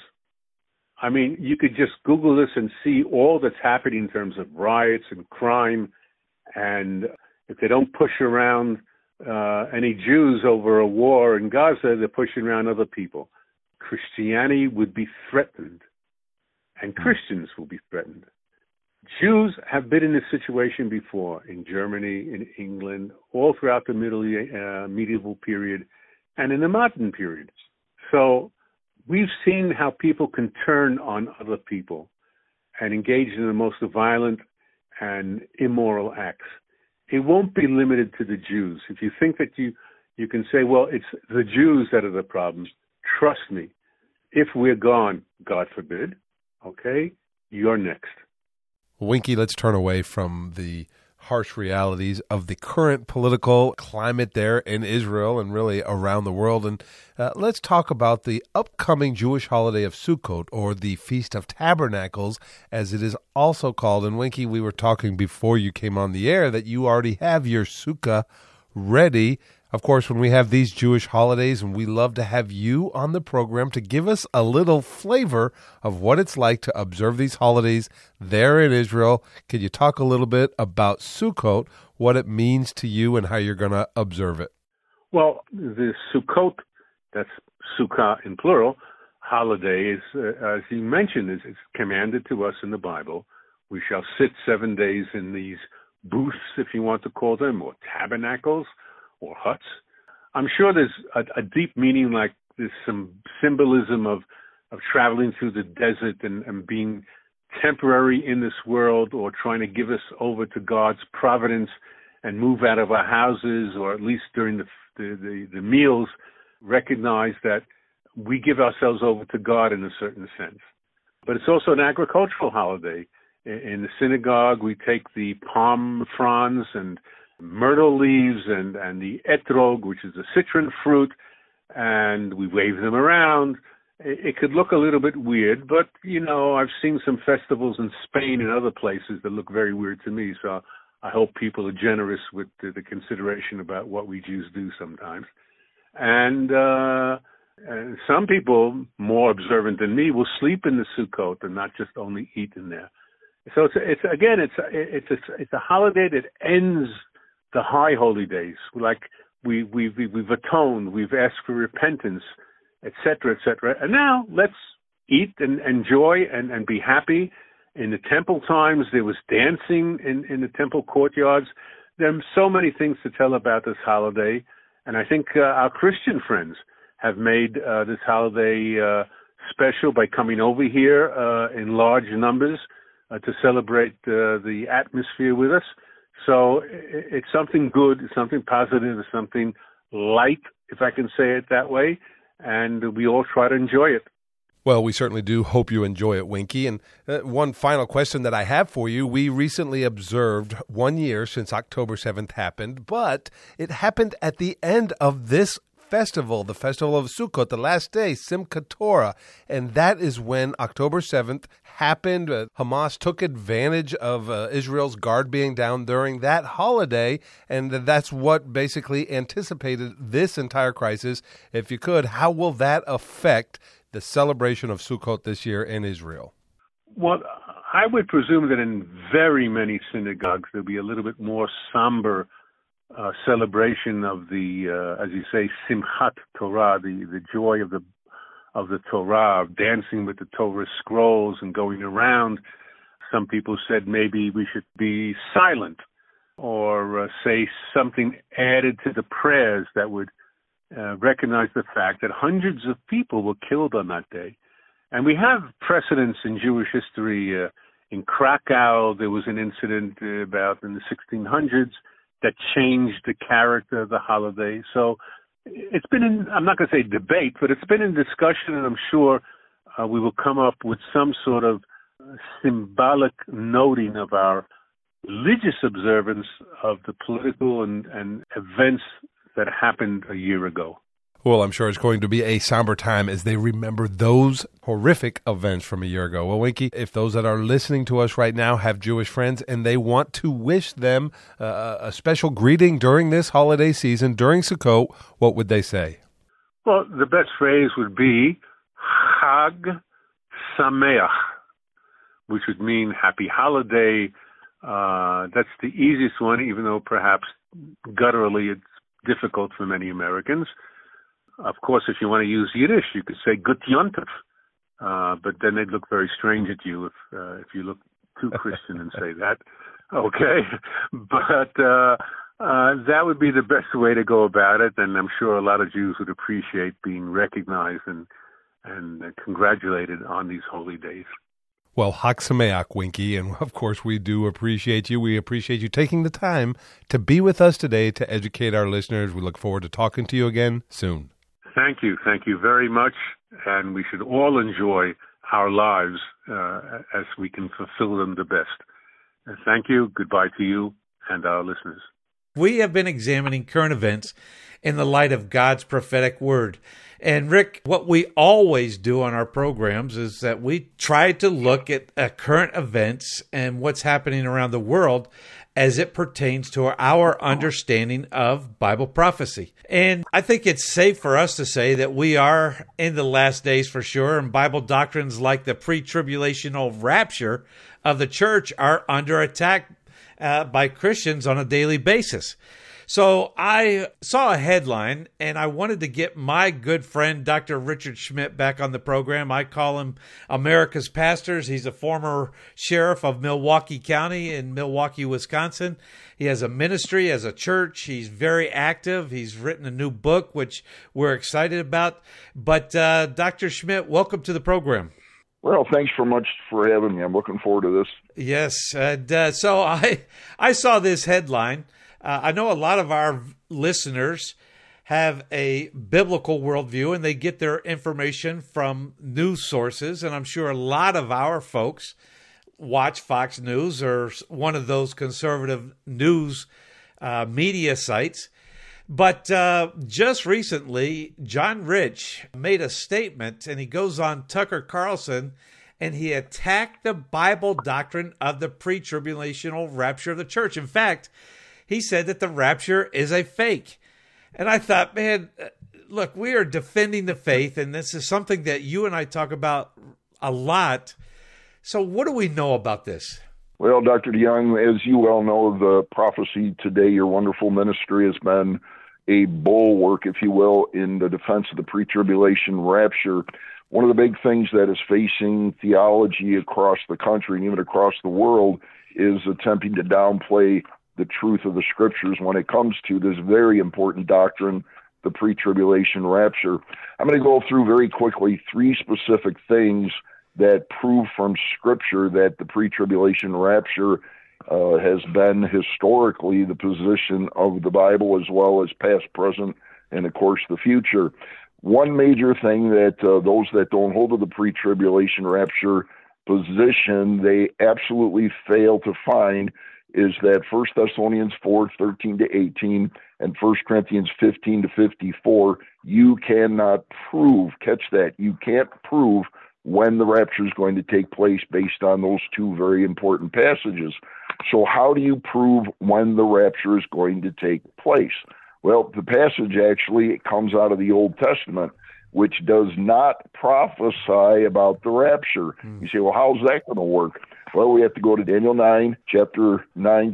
Speaker 8: I mean, you could just Google this and see all that's happening in terms of riots and crime, and if they don't push around any Jews over a war in Gaza, they're pushing around other people. Christianity would be threatened, and Christians will be threatened. Jews have been in this situation before in Germany, in England, all throughout the medieval period, and in the modern period. So we've seen how people can turn on other people and engage in the most violent and immoral acts. It won't be limited to the Jews. If you think that you can say, well, it's the Jews that are the problem, trust me, if we're gone, God forbid, you're next.
Speaker 2: Winky, let's turn away from the harsh realities of the current political climate there in Israel and really around the world. And let's talk about the upcoming Jewish holiday of Sukkot, or the Feast of Tabernacles, as it is also called. And Winky, we were talking before you came on the air that you already have your sukkah ready. Of course, when we have these Jewish holidays, and we love to have you on the program to give us a little flavor of what it's like to observe these holidays there in Israel. Could you talk a little bit about Sukkot, what it means to you and how you're going to observe it?
Speaker 8: Well, the Sukkot, that's Sukkah in plural, holiday is, as you mentioned, is commanded to us in the Bible. We shall sit 7 days in these booths, if you want to call them, or tabernacles, or huts. I'm sure there's a deep meaning, like there's some symbolism of traveling through the desert and being temporary in this world, or trying to give us over to God's providence and move out of our houses, or at least during the meals, recognize that we give ourselves over to God in a certain sense. But it's also an agricultural holiday. In the synagogue, we take the palm fronds and myrtle leaves and the etrog, which is a citron fruit, and we wave them around. It could look a little bit weird, but, I've seen some festivals in Spain and other places that look very weird to me, so I hope people are generous with the consideration about what we Jews do sometimes. And some people, more observant than me, will sleep in the Sukkot and not just only eat in there. So it's a holiday that ends the high holy days. Like we've atoned, we've asked for repentance, etc., etc. And now let's eat and enjoy and be happy. In the temple times, there was dancing in the temple courtyards. There are so many things to tell about this holiday, and I think our Christian friends have made this holiday special by coming over here in large numbers to celebrate the atmosphere with us. So it's something good, it's something positive, it's something light if I can say it that way, and we all try to enjoy it.
Speaker 2: Well, we certainly do hope you enjoy it, Winky. And one final question that I have for you. We recently observed 1 year since October 7th happened, but it happened at the end of this festival, the Festival of Sukkot, the last day, Simchat Torah. And that is when October 7th happened. Hamas took advantage of Israel's guard being down during that holiday, and that's what basically anticipated this entire crisis. If you could, how will that affect the celebration of Sukkot this year in Israel?
Speaker 8: Well, I would presume that in very many synagogues there'll be a little bit more somber celebration of the, as you say, Simchat Torah, the joy of the Torah, of dancing with the Torah scrolls and going around. Some people said maybe we should be silent or say something added to the prayers that would recognize the fact that hundreds of people were killed on that day. And we have precedents in Jewish history. In Krakow, there was an incident about in the 1600s that changed the character of the holiday. So it's been in, I'm not going to say debate, but it's been in discussion, and I'm sure we will come up with some sort of symbolic noting of our religious observance of the political and events that happened a year ago.
Speaker 2: Well, I'm sure it's going to be a somber time as they remember those horrific events from a year ago. Well, Winky, if those that are listening to us right now have Jewish friends and they want to wish them a special greeting during this holiday season, during Sukkot, what would they say?
Speaker 8: Well, the best phrase would be Chag Sameach, which would mean happy holiday. That's the easiest one, even though perhaps gutturally it's difficult for many Americans. Of course, if you want to use Yiddish, you could say Gut Yontov, but then they'd look very strange at you if you look too Christian and say that. Okay, but that would be the best way to go about it, and I'm sure a lot of Jews would appreciate being recognized and congratulated on these holy days.
Speaker 2: Well, Chag Sameach, Winky, and of course we do appreciate you. We appreciate you taking the time to be with us today to educate our listeners. We look forward to talking to you again soon.
Speaker 8: Thank you. Thank you very much. And we should all enjoy our lives as we can fulfill them the best. And thank you. Goodbye to you and our listeners.
Speaker 1: We have been examining current events in the light of God's prophetic word. And Rick, what we always do on our programs is that we try to look at current events and what's happening around the world as it pertains to our understanding of Bible prophecy. And I think it's safe for us to say that we are in the last days for sure, and Bible doctrines like the pre-tribulational rapture of the church are under attack by Christians on a daily basis. So I saw a headline, and I wanted to get my good friend, Dr. Richard Schmidt, back on the program. I call him America's Pastors. He's a former sheriff of Milwaukee County in Milwaukee, Wisconsin. He has a ministry as a church. He's very active. He's written a new book, which we're excited about. But Dr. Schmidt, welcome to the program.
Speaker 9: Well, thanks so much for having me. I'm looking forward to this.
Speaker 1: Yes. So I saw this headline. I know a lot of our listeners have a biblical worldview and they get their information from news sources. And I'm sure a lot of our folks watch Fox News or one of those conservative news media sites. But just recently, John Rich made a statement, and he goes on Tucker Carlson, and he attacked the Bible doctrine of the pre-tribulational rapture of the church. In fact, he said that the rapture is a fake. And I thought, man, look, we are defending the faith, and this is something that you and I talk about a lot. So what do we know about this?
Speaker 9: Well, Dr. DeYoung, as you well know, the Prophecy Today, your wonderful ministry, has been a bulwark, if you will, in the defense of the pre-tribulation rapture. One of the big things that is facing theology across the country and even across the world is attempting to downplay the truth of the scriptures when it comes to this very important doctrine, the pre-tribulation rapture. I'm going to go through very quickly 3 specific things that prove from scripture that the pre-tribulation rapture has been historically the position of the Bible, as well as past, present, and, of course, the future. One major thing that those that don't hold to the pre-tribulation rapture position, they absolutely fail to find is that 1 Thessalonians 4:13-18 and 1 Corinthians 15-54, you cannot prove, catch that, you can't prove when the rapture is going to take place based on those two very important passages. So how do you prove when the rapture is going to take place? Well, the passage actually comes out of the Old Testament, which does not prophesy about the rapture. You say, well, how's that going to work? Well, we have to go to Daniel 9, chapter 9,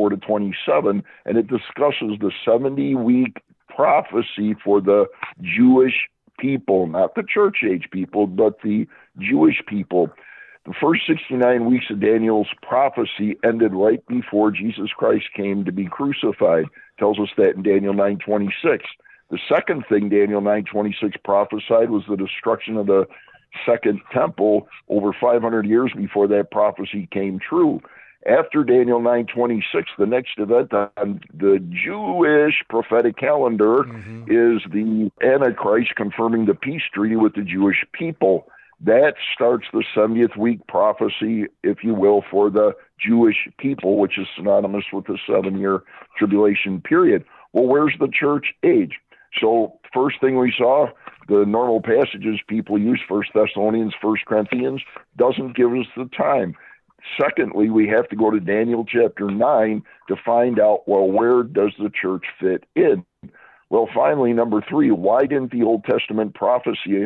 Speaker 9: 24-27, and it discusses the 70-week prophecy for the Jewish people, not the church age people, but the Jewish people. The first 69 weeks of Daniel's prophecy ended right before Jesus Christ came to be crucified. It tells us that in Daniel 9:26. The second thing Daniel 9:26 prophesied was the destruction of the Second Temple over 500 years before that prophecy came true. After Daniel 9:26, the next event on the Jewish prophetic calendar is the Antichrist confirming the peace treaty with the Jewish people. That starts the 70th week prophecy, if you will, for the Jewish people, which is synonymous with the 7-year tribulation period. Well, where's the church age? So first thing we saw, the normal passages people use, 1 Thessalonians, 1 Corinthians, doesn't give us the time. Secondly, we have to go to Daniel chapter 9 to find out, well, where does the church fit in? Well, finally, number 3, why didn't the Old Testament prophesy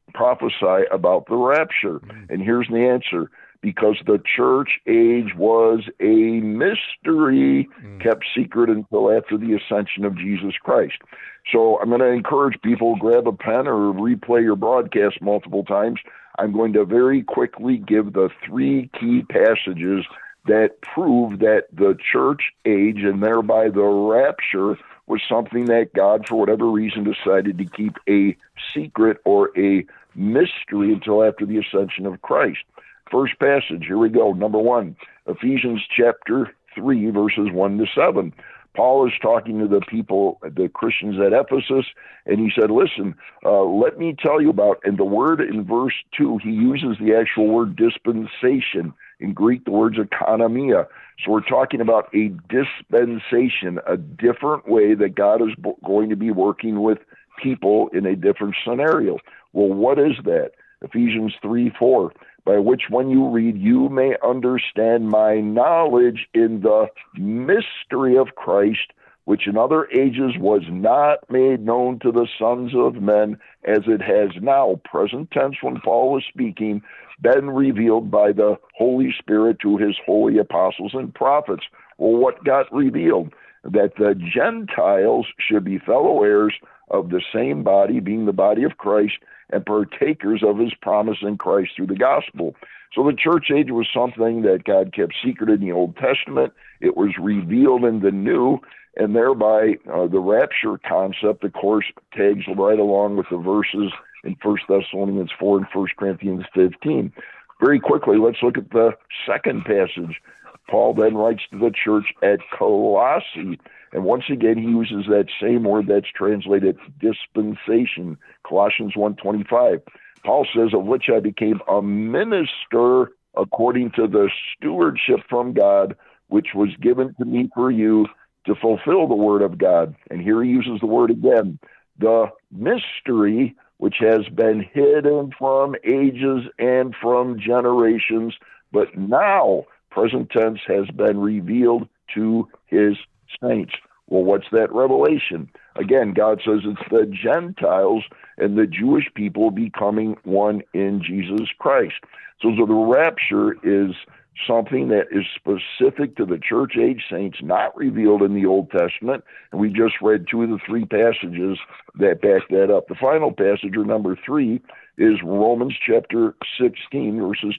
Speaker 9: about the rapture? And here's the answer. Because the church age was a mystery kept secret until after the ascension of Jesus Christ. So I'm going to encourage people, grab a pen or replay your broadcast multiple times. I'm going to very quickly give the 3 key passages that prove that the church age and thereby the rapture was something that God, for whatever reason, decided to keep a secret or a mystery until after the ascension of Christ. First passage, here we go. Number 1, Ephesians chapter 3, verses 1-7. Paul is talking to the people, the Christians at Ephesus, and he said, listen, let me tell you about, and the word in verse 2, he uses the actual word dispensation. In Greek, the word's economia. So we're talking about a dispensation, a different way that God is going to be working with people in a different scenario. Well, what is that? Ephesians 3:4. By which when you read, you may understand my knowledge in the mystery of Christ, which in other ages was not made known to the sons of men, as it has now, present tense when Paul was speaking, been revealed by the Holy Spirit to his holy apostles and prophets. Well, what got revealed? That the Gentiles should be fellow heirs of the same body, being the body of Christ, and partakers of his promise in Christ through the gospel. So the church age was something that God kept secret in the Old Testament. It was revealed in the New, and thereby the rapture concept, of course, tags right along with the verses in 1 Thessalonians 4 and 1 Corinthians 15. Very quickly, let's look at the second passage. Paul then writes to the church at Colossae, and once again, he uses that same word that's translated dispensation, Colossians 1:25. Paul says, of which I became a minister according to the stewardship from God, which was given to me for you to fulfill the word of God. And here he uses the word again, the mystery which has been hidden from ages and from generations, but now, present tense, has been revealed to his saints. Well, what's that revelation? Again, God says it's the Gentiles and the Jewish people becoming one in Jesus Christ. So the rapture is something that is specific to the church age saints, not revealed in the Old Testament. And we just read 2 of the 3 passages that back that up. The final passage, or number 3, is Romans chapter 16, verses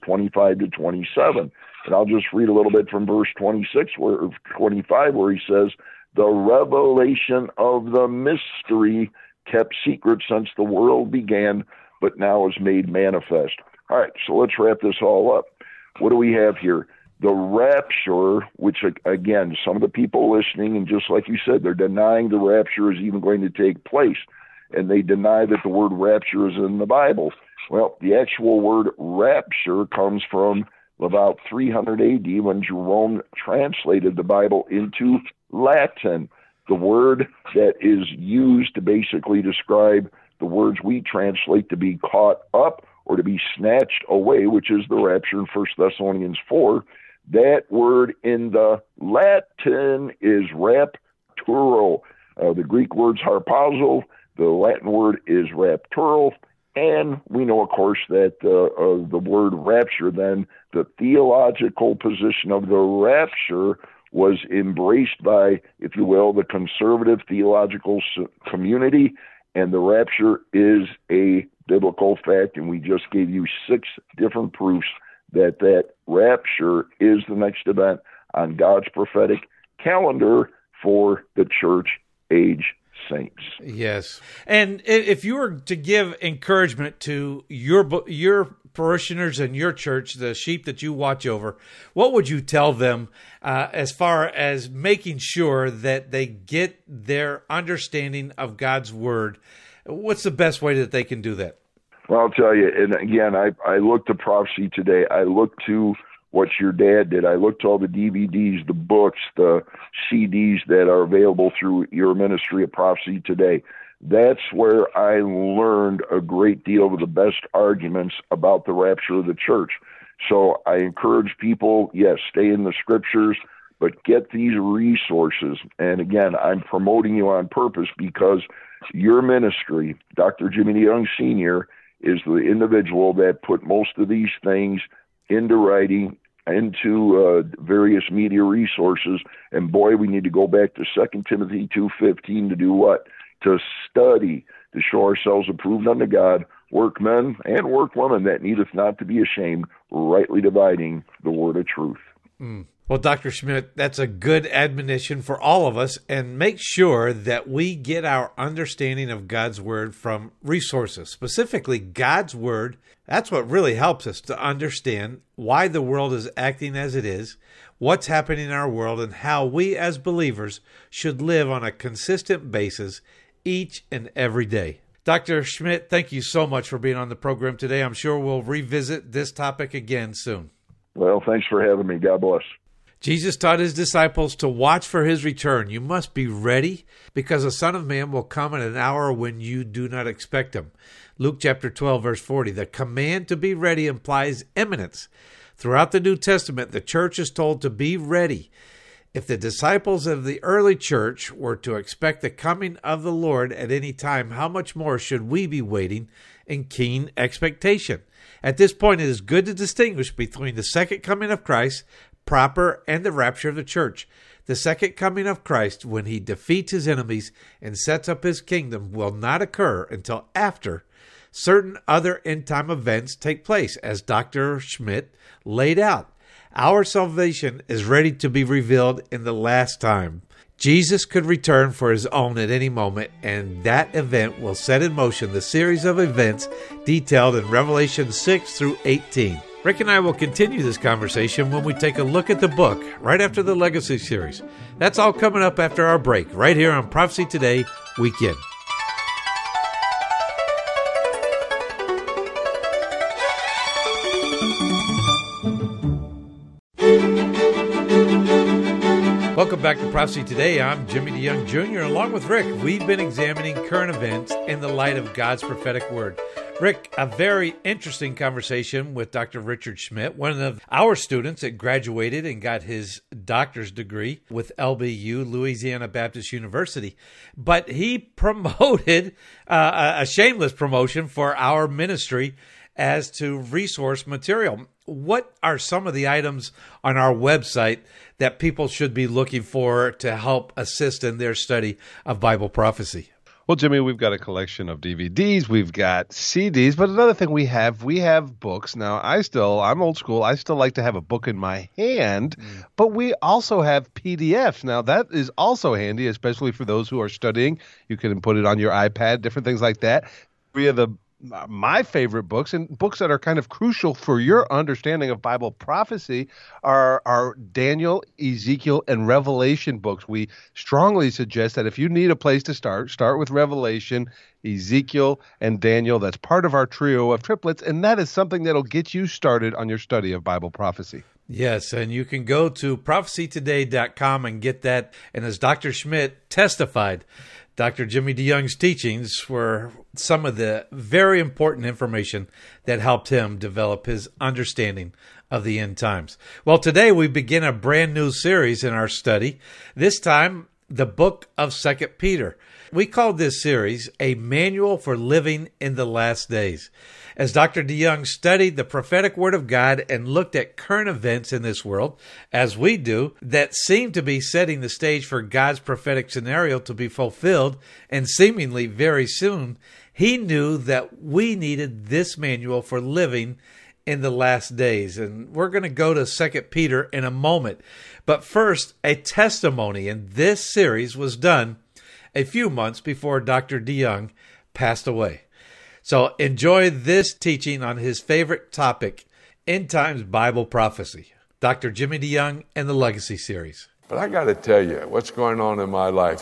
Speaker 9: 25-27. And I'll just read a little bit from verse 25, where he says, the revelation of the mystery kept secret since the world began, but now is made manifest. All right, so let's wrap this all up. What do we have here? the rapture, which, again, some of the people listening, and just like you said, they're denying the rapture is even going to take place, and they deny that the word rapture is in the Bible. Well, the actual word rapture comes from about 300 AD when Jerome translated the Bible into Latin. The word that is used to basically describe the words we translate to be caught up or to be snatched away, which is the rapture in 1 Thessalonians 4, that word in the Latin is rapturo. The Greek word's harpazo, the Latin word is rapturo, and we know, of course, that the word rapture, then the theological position of the rapture was embraced by, if you will, the conservative theological community, and the rapture is a biblical fact, and we just gave you 6 different proofs that rapture is the next event on God's prophetic calendar for the church age saints.
Speaker 1: Yes. And if you were to give encouragement to your parishioners and your church, the sheep that you watch over, what would you tell them as far as making sure that they get their understanding of God's word? What's the best way that they can do that?
Speaker 9: Well, I'll tell you, and again, I looked to Prophecy Today. I looked to what your dad did. I looked to all the DVDs, the books, the CDs that are available through your ministry of Prophecy Today. That's where I learned a great deal of the best arguments about the rapture of the church. So I encourage people, yes, stay in the scriptures, but get these resources. And again, I'm promoting you on purpose because your ministry, Dr. Jimmy DeYoung Sr., is the individual that put most of these things into writing, into various media resources. And boy, we need to go back to 2 Timothy 2:15 to do what? To study, to show ourselves approved unto God, workmen and workwomen that needeth not to be ashamed, rightly dividing the word of truth.
Speaker 1: Well, Dr. Schmidt, that's a good admonition for all of us, and make sure that we get our understanding of God's word from resources, specifically God's word. That's what really helps us to understand why the world is acting as it is, what's happening in our world, and how we as believers should live on a consistent basis each and every day. Dr. Schmidt, thank you so much for being on the program today. I'm sure we'll revisit this topic again soon.
Speaker 9: Well, thanks for having me. God bless.
Speaker 1: Jesus taught his disciples to watch for his return. You must be ready because the Son of Man will come at an hour when you do not expect him. Luke chapter 12, verse 40. The command to be ready implies imminence. Throughout the New Testament, the church is told to be ready. If the disciples of the early church were to expect the coming of the Lord at any time, how much more should we be waiting in keen expectation? At this point, it is good to distinguish between the second coming of Christ proper and the rapture of the church. The second coming of Christ, when he defeats his enemies and sets up his kingdom, will not occur until after certain other end-time events take place, as Dr. Schmidt laid out. Our salvation is ready to be revealed in the last time. Jesus could return for his own at any moment, and that event will set in motion the series of events detailed in Revelation 6 through 18. Rick and I will continue this conversation when we take a look at the book right after the Legacy series. That's all coming up after our break, right here on Prophecy Today Weekend. Welcome back to Prophecy Today. I'm Jimmy DeYoung Jr. Along with Rick, we've been examining current events in the light of God's prophetic word. Rick, a very interesting conversation with Dr. Richard Schmidt, one of our students that graduated and got his doctor's degree with LBU, Louisiana Baptist University. But he promoted a shameless promotion for our ministry as to resource material. What are some of the items on our website that people should be looking for to help assist in their study of Bible prophecy?
Speaker 2: Well, Jimmy, we've got a collection of DVDs, we've got CDs, but another thing we have books. Now, I'm old school. I still like to have a book in my hand, but we also have PDFs. Now, that is also handy, especially for those who are studying. You can put it on your iPad, different things like that. 3 of the my favorite books, and books that are kind of crucial for your understanding of Bible prophecy, are Daniel, Ezekiel, and Revelation books. We strongly suggest that if you need a place to start with Revelation, Ezekiel, and Daniel. That's part of our trio of triplets, and that is something that'll get you started on your study of Bible prophecy.
Speaker 1: Yes, and you can go to prophecytoday.com and get that. And as Dr. Schmidt testified, Dr. Jimmy DeYoung's teachings were some of the very important information that helped him develop his understanding of the end times. Well, today we begin a brand new series in our study, this time the book of 2 Peter. We called this series A Manual for Living in the Last Days. As Dr. DeYoung studied the prophetic word of God and looked at current events in this world, as we do, that seem to be setting the stage for God's prophetic scenario to be fulfilled, and seemingly very soon, he knew that we needed this manual for living in the last days. And we're going to go to 2 Peter in a moment. But first, a testimony in this series was done a few months before Dr. DeYoung passed away. So enjoy this teaching on his favorite topic, End Times Bible Prophecy. Dr. Jimmy DeYoung and the Legacy Series.
Speaker 10: But I got to tell you, what's going on in my life,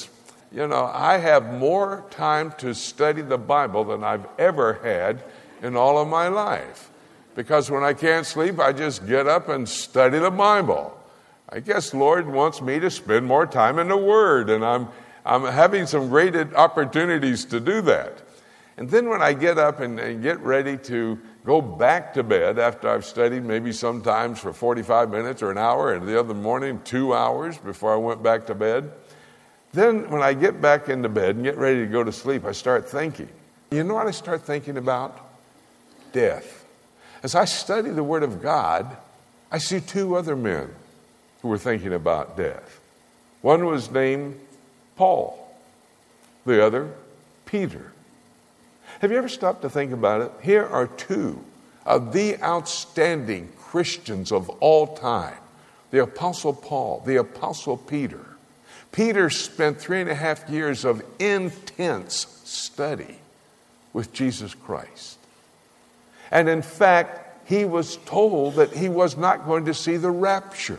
Speaker 10: I have more time to study the Bible than I've ever had in all of my life. Because when I can't sleep, I just get up and study the Bible. I guess Lord wants me to spend more time in the Word, and I'm having some great opportunities to do that. And then when I get up and get ready to go back to bed after I've studied maybe sometimes for 45 minutes or an hour, and the other morning 2 hours before I went back to bed, then when I get back into bed and get ready to go to sleep, I start thinking. You know what I start thinking about? Death. As I study the Word of God, I see two other men who were thinking about death. One was named Paul, the other Peter. Have you ever stopped to think about it? Here are two of the outstanding Christians of all time. The Apostle Paul, the Apostle Peter. Peter spent 3.5 years of intense study with Jesus Christ. And in fact, he was told that he was not going to see the rapture.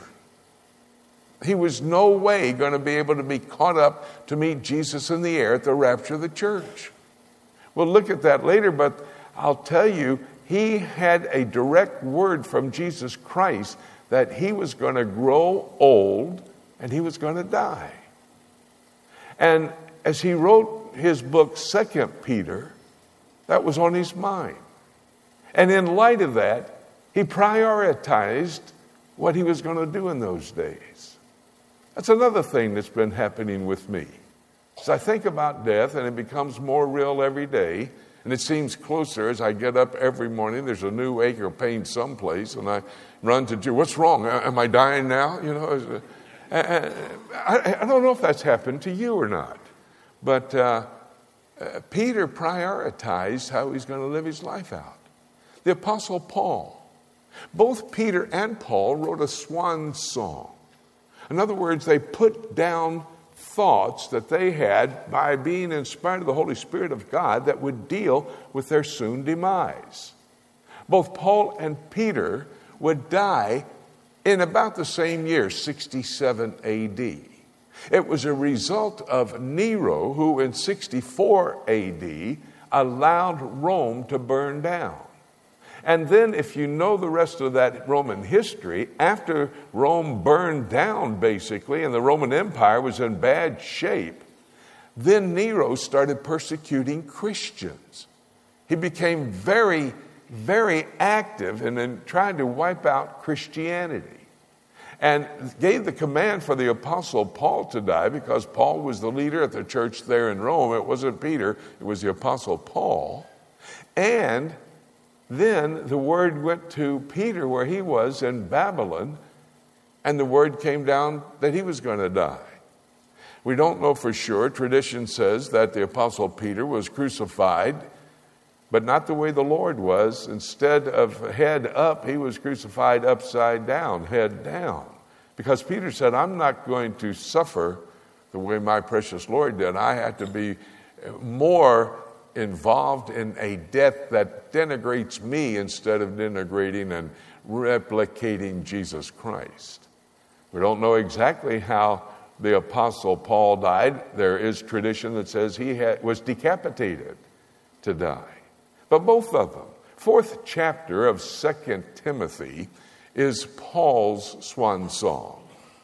Speaker 10: He was no way going to be able to be caught up to meet Jesus in the air at the rapture of the church. We'll look at that later, but I'll tell you, he had a direct word from Jesus Christ that he was going to grow old and he was going to die. And as he wrote his book, 2 Peter, that was on his mind. And in light of that, he prioritized what he was going to do in those days. That's another thing that's been happening with me. As I think about death, and it becomes more real every day, and it seems closer as I get up every morning. There's a new ache or pain someplace, and I run to what's wrong? Am I dying now? I don't know if that's happened to you or not. But Peter prioritized how he's going to live his life out. The Apostle Paul. Both Peter and Paul wrote a swan song. In other words, they put down thoughts that they had by being inspired of the Holy Spirit of God that would deal with their soon demise. Both Paul and Peter would die in about the same year, 67 AD. It was a result of Nero, who in 64 AD allowed Rome to burn down. And then if you know the rest of that Roman history, after Rome burned down basically and the Roman Empire was in bad shape, then Nero started persecuting Christians. He became very, very active in trying to wipe out Christianity. And gave the command for the Apostle Paul to die because Paul was the leader at the church there in Rome. It wasn't Peter, it was the Apostle Paul. And then the word went to Peter where he was in Babylon, and the word came down that he was going to die. We don't know for sure. Tradition says that the Apostle Peter was crucified, but not the way the Lord was. Instead of head up, he was crucified upside down, head down. Because Peter said, I'm not going to suffer the way my precious Lord did. I had to be more involved in a death that denigrates me instead of denigrating and replicating Jesus Christ. We don't know exactly how the Apostle Paul died. There is tradition that says he was decapitated to die. But both of them. 4th chapter of 2 Timothy is Paul's swan song.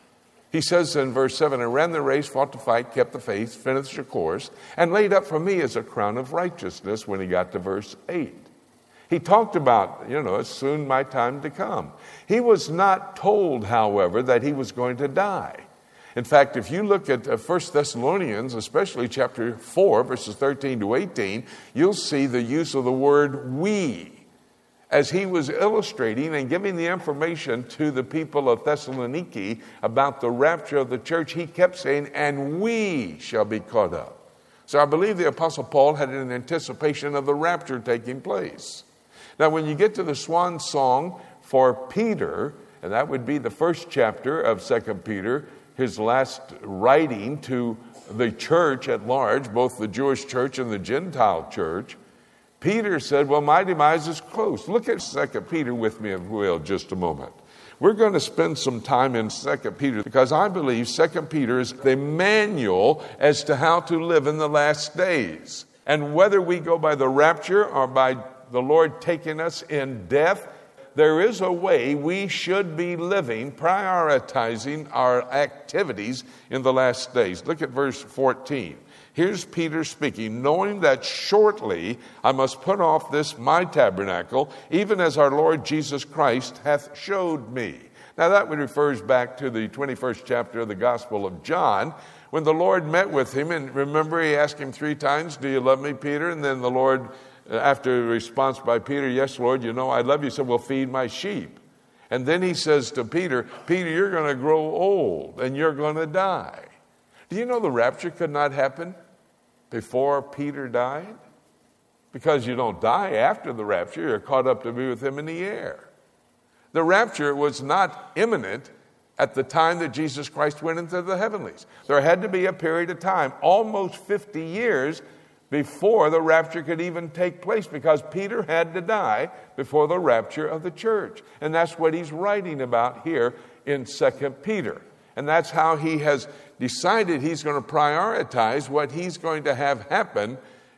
Speaker 10: He says in verse 7, I ran the race, fought the fight, kept the faith, finished the course, and laid up for me as a crown of righteousness when he got to verse 8. He talked about, it's soon my time to come. He was not told, however, that he was going to die. In fact, if you look at 1 Thessalonians, especially chapter 4, verses 13 to 18, you'll see the use of the word we. As he was illustrating and giving the information to the people of Thessaloniki about the rapture of the church, he kept saying, and we shall be caught up. So I believe the Apostle Paul had an anticipation of the rapture taking place. Now, when you get to the swan song for Peter, and that would be the 1st chapter of 2 Peter, his last writing to the church at large, both the Jewish church and the Gentile church, Peter said, well, my demise is close. Look at 2 Peter with me, if you will, just a moment. We're going to spend some time in 2 Peter because I believe 2 Peter is the manual as to how to live in the last days. And whether we go by the rapture or by the Lord taking us in death, there is a way we should be living, prioritizing our activities in the last days. Look at verse 14. Here's Peter speaking, knowing that shortly I must put off this my tabernacle, even as our Lord Jesus Christ hath showed me. Now that refers back to the 21st chapter of the Gospel of John, when the Lord met with him, and remember he asked him 3 times, do you love me, Peter? And then the Lord, after a response by Peter, yes, Lord, I love you, so well, feed my sheep. And then he says to Peter, Peter, you're going to grow old and you're going to die. Do you know the rapture could not happen before Peter died? Because you don't die after the rapture. You're caught up to be with him in the air. The rapture was not imminent at the time that Jesus Christ went into the heavenlies. There had to be a period of time, almost 50 years, before the rapture could even take place, because Peter had to die before the rapture of the church. And that's what he's writing about here in 2 Peter. And that's how he has decided he's going to prioritize what he's going to have happen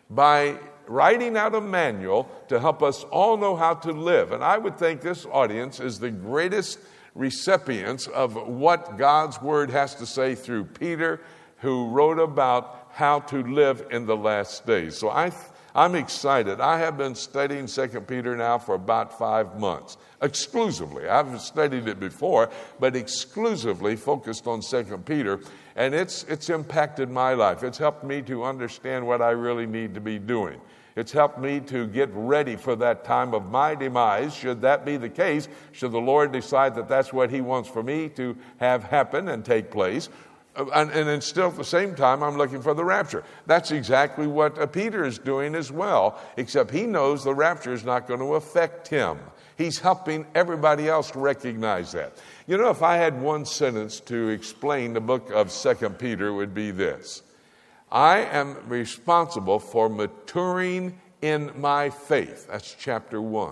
Speaker 10: by writing out a manual to help us all know how to live. And I would think this audience is the greatest recipients of what God's Word has to say through Peter, who wrote about how to live in the last days. So I'm excited. I have been studying 2 Peter now for about 5 months, exclusively. I've studied it before, but exclusively focused on 2 Peter, and it's impacted my life. It's helped me to understand what I really need to be doing. It's helped me to get ready for that time of my demise. Should that be the case, should the Lord decide that that's what He wants for me to have happen and take place, and then still at the same time, I'm looking for the rapture. That's exactly what Peter is doing as well, except he knows the rapture is not going to affect him. He's helping everybody else recognize that. If I had one sentence to explain the book of 2 Peter, it would be this. I am responsible for maturing in my faith. That's chapter 1.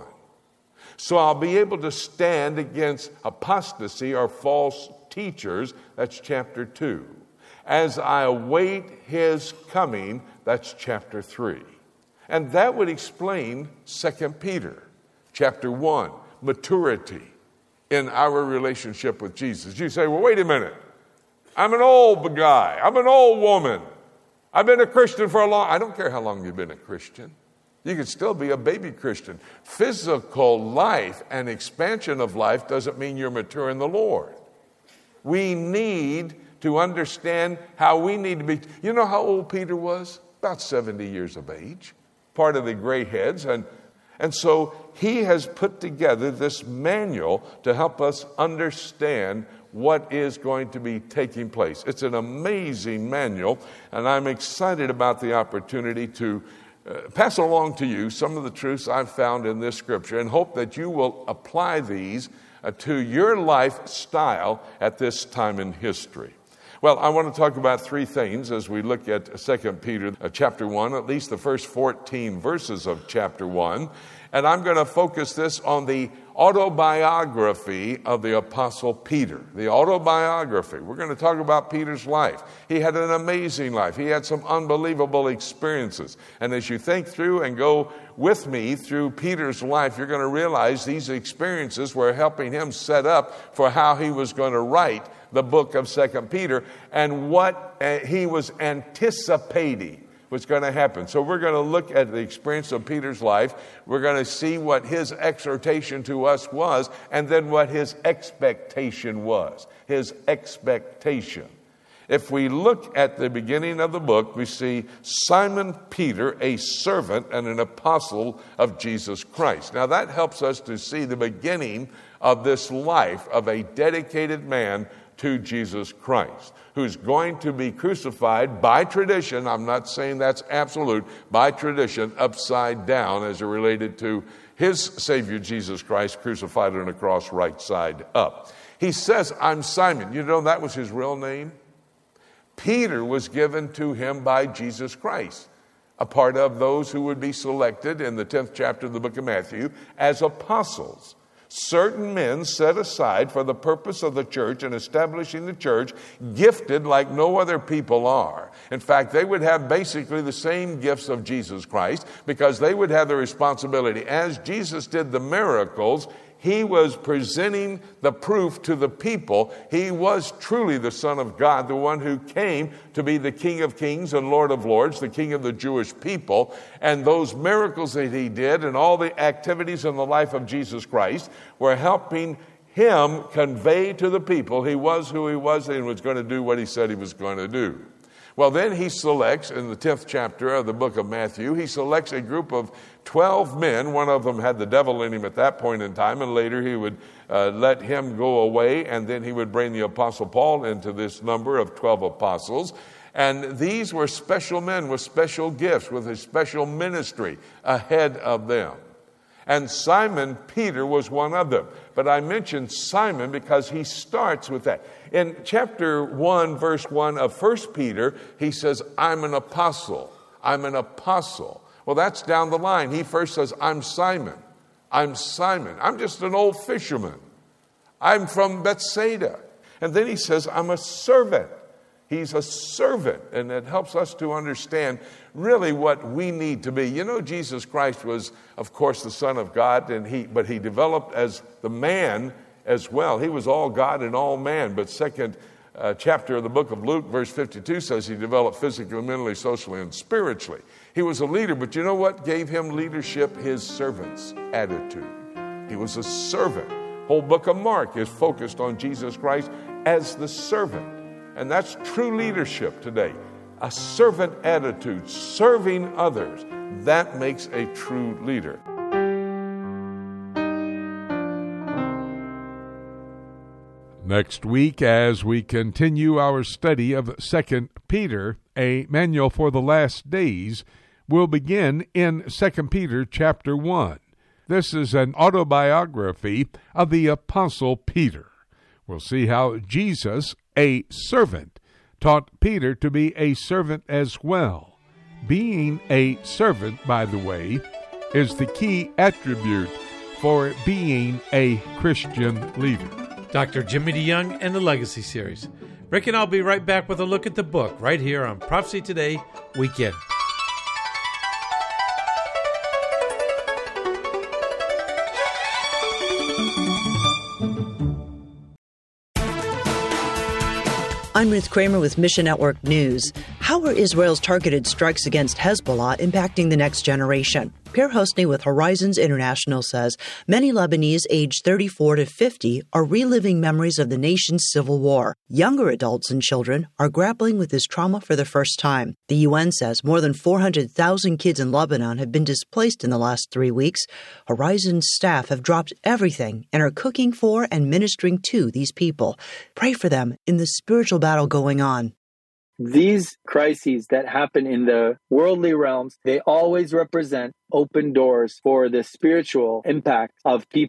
Speaker 10: So I'll be able to stand against apostasy or false teachers, that's chapter 2. As I await His coming, that's chapter 3. And that would explain 2 Peter, chapter 1, maturity in our relationship with Jesus. You say, well, wait a minute. I'm an old guy. I'm an old woman. I've been a Christian for a long... I don't care how long you've been a Christian. You can still be a baby Christian. Physical life and expansion of life doesn't mean you're mature in the Lord. We need to understand how we need to be. You know how old Peter was? About 70 years of age. Part of the gray heads. And so he has put together this manual to help us understand what is going to be taking place. It's an amazing manual, and I'm excited about the opportunity to pass along to you some of the truths I've found in this scripture and hope that you will apply these to your lifestyle at this time in history. Well, I want to talk about three things as we look at 2 Peter chapter 1, at least the first 14 verses of chapter 1. And I'm going to focus this on the autobiography of the Apostle Peter. The autobiography. We're going to talk about Peter's life. He had an amazing life. He had some unbelievable experiences. And as you think through and go with me through Peter's life, you're going to realize these experiences were helping him set up for how he was going to write the book of 2 Peter and what he was anticipating was going to happen. So we're going to look at the experience of Peter's life. We're going to see what his exhortation to us was, and then what his expectation was. His expectation. If we look at the beginning of the book, we see Simon Peter, a servant and an apostle of Jesus Christ. Now that helps us to see the beginning of this life of a dedicated man to Jesus Christ, who's going to be crucified by tradition. I'm not saying that's absolute, by tradition, upside down as it related to his Savior Jesus Christ crucified on a cross right side up. He says, I'm Simon. You know that was his real name? Peter was given to him by Jesus Christ, a part of those who would be selected in the 10th chapter of the book of Matthew as apostles. Certain men set aside for the purpose of the church and establishing the church, gifted like no other people are. In fact, they would have basically the same gifts of Jesus Christ because they would have the responsibility. As Jesus did the miracles, he was presenting the proof to the people. He was truly the Son of God, the one who came to be the King of Kings and Lord of Lords, the King of the Jewish people. And those miracles that he did and all the activities in the life of Jesus Christ were helping him convey to the people he was who he was and was going to do what he said he was going to do. Well, then he selects, in the 10th chapter of the book of Matthew, he selects a group of 12 men. One of them had the devil in him at that point in time, and later he would let him go away, and then he would bring the Apostle Paul into this number of 12 apostles. And these were special men with special gifts, with a special ministry ahead of them. And Simon Peter was one of them. But I mentioned Simon because he starts with that. In chapter 1, verse 1 of 1 Peter, he says, I'm an apostle. I'm an apostle. Well, that's down the line. He first says, I'm Simon. I'm Simon. I'm just an old fisherman. I'm from Bethsaida. And then he says, I'm a servant. He's a servant, and it helps us to understand really what we need to be. You know, Jesus Christ was, of course, the Son of God, but he developed as the man as well. He was all God and all man. But second chapter of the book of Luke, verse 52 says he developed physically, mentally, socially, and spiritually. He was a leader, but you know what gave him leadership? His servant's attitude. He was a servant. Whole book of Mark is focused on Jesus Christ as the servant. And that's true leadership today. A servant attitude, serving others. That makes a true leader.
Speaker 11: Next week, as we continue our study of 2 Peter, a manual for the last days, we'll begin in 2 Peter chapter 1. This is an autobiography of the Apostle Peter. We'll see how Jesus, a servant, taught Peter to be a servant as well. Being a servant, by the way, is the key attribute for being a Christian leader.
Speaker 1: Dr. Jimmy DeYoung and the Legacy Series. Rick and I'll be right back with a look at the book right here on Prophecy Today Weekend.
Speaker 4: I'm Ruth Kramer with Mission Network News. How are Israel's targeted strikes against Hezbollah impacting the next generation? Pierre Hosny with Horizons International says many Lebanese aged 34 to 50 are reliving memories of the nation's civil war. Younger adults and children are grappling with this trauma for the first time. The UN says more than 400,000 kids in Lebanon have been displaced in the last 3 weeks. Horizons staff have dropped everything and are cooking for and ministering to these people. Pray for them in the spiritual battle going on.
Speaker 12: These crises that happen in the worldly realms, they always represent open doors for the spiritual impact of people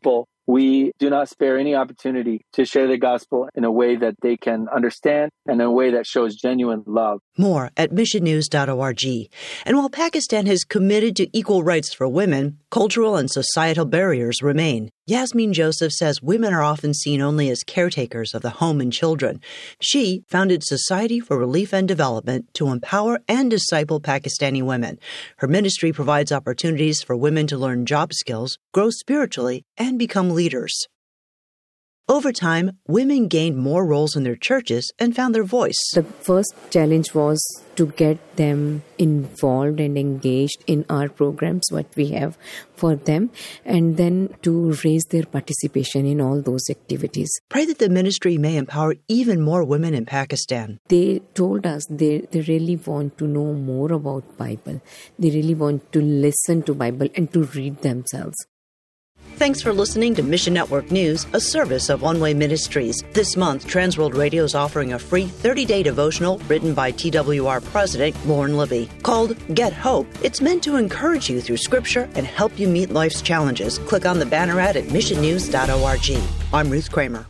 Speaker 12: we do not spare any opportunity to share the gospel in a way that they can understand and in a way that shows genuine love.
Speaker 4: More at missionnews.org. And while Pakistan has committed to equal rights for women, cultural and societal barriers remain. Yasmin Joseph says women are often seen only as caretakers of the home and children. She founded Society for Relief and Development to empower and disciple Pakistani women. Her ministry provides opportunities for women to learn job skills, grow spiritually, and become leaders. Over time, women gained more roles in their churches and found their voice.
Speaker 13: The first challenge was to get them involved and engaged in our programs, what we have for them, and then to raise their participation in all those activities.
Speaker 4: Pray that the ministry may empower even more women in Pakistan.
Speaker 13: They told us they really want to know more about Bible. They really want to listen to Bible and to read themselves.
Speaker 4: Thanks for listening to Mission Network News, a service of One Way Ministries. This month, Transworld Radio is offering a free 30-day devotional written by TWR President Lauren Levy called Get Hope. It's meant to encourage you through Scripture and help you meet life's challenges. Click on the banner ad at missionnews.org. I'm Ruth Kramer.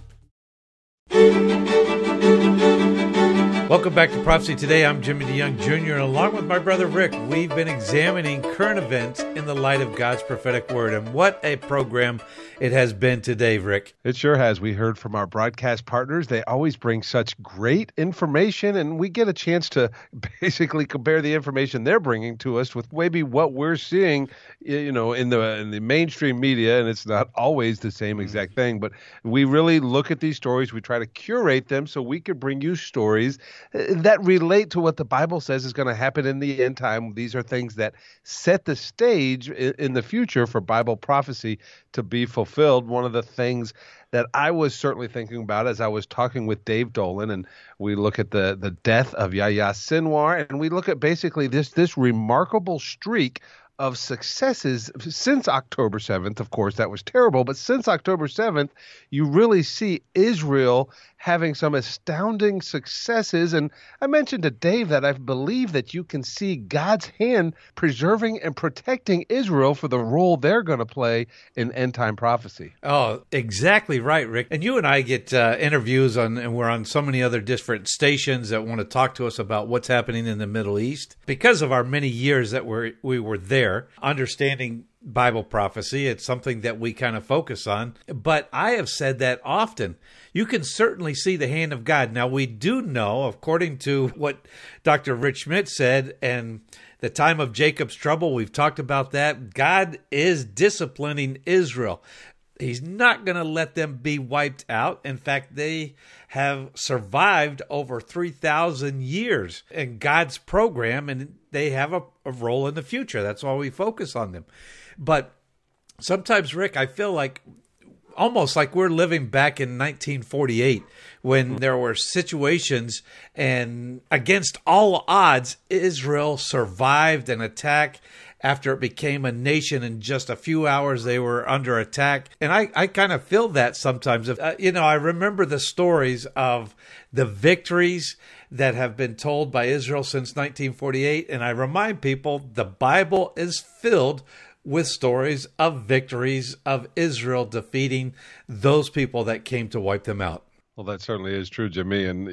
Speaker 1: Welcome back to Prophecy Today. I'm Jimmy DeYoung Jr. and along with my brother Rick, we've been examining current events in the light of God's prophetic word. And what a program it has been today, Rick.
Speaker 2: It sure has. We heard from our broadcast partners. They always bring such great information, and we get a chance to basically compare the information they're bringing to us with maybe what we're seeing, in the mainstream media, and it's not always the same exact thing. But we really look at these stories. We try to curate them so we could bring you stories that relate to what the Bible says is going to happen in the end time. These are things that set the stage in the future for Bible prophecy to be fulfilled. One of the things that I was certainly thinking about as I was talking with Dave Dolan, and we look at the death of Yahya Sinwar, and we look at basically this remarkable streak of successes since October 7th. Of course, that was terrible, but since October 7th, you really see Israel having some astounding successes. And I mentioned to Dave that I believe that you can see God's hand preserving and protecting Israel for the role they're going to play in end-time prophecy.
Speaker 1: Oh, exactly right, Rick. And you and I get interviews and we're on so many other different stations that want to talk to us about what's happening in the Middle East. Because of our many years that we were there, understanding Bible prophecy, it's something that we kind of focus on. But I have said that often. You can certainly see the hand of God. Now, we do know, according to what Dr. Rich Schmidt said, and the time of Jacob's trouble, we've talked about that. God is disciplining Israel. He's not going to let them be wiped out. In fact, they have survived over 3,000 years in God's program, and they have a role in the future. That's why we focus on them. But sometimes, Rick, I feel like almost like we're living back in 1948 when there were situations and against all odds, Israel survived an attack. After it became a nation in just a few hours, they were under attack. And I kind of feel that sometimes. I remember the stories of the victories that have been told by Israel since 1948. And I remind people the Bible is filled with stories of victories of Israel defeating those people that came to wipe them out.
Speaker 2: Well, that certainly is true, Jimmy. And,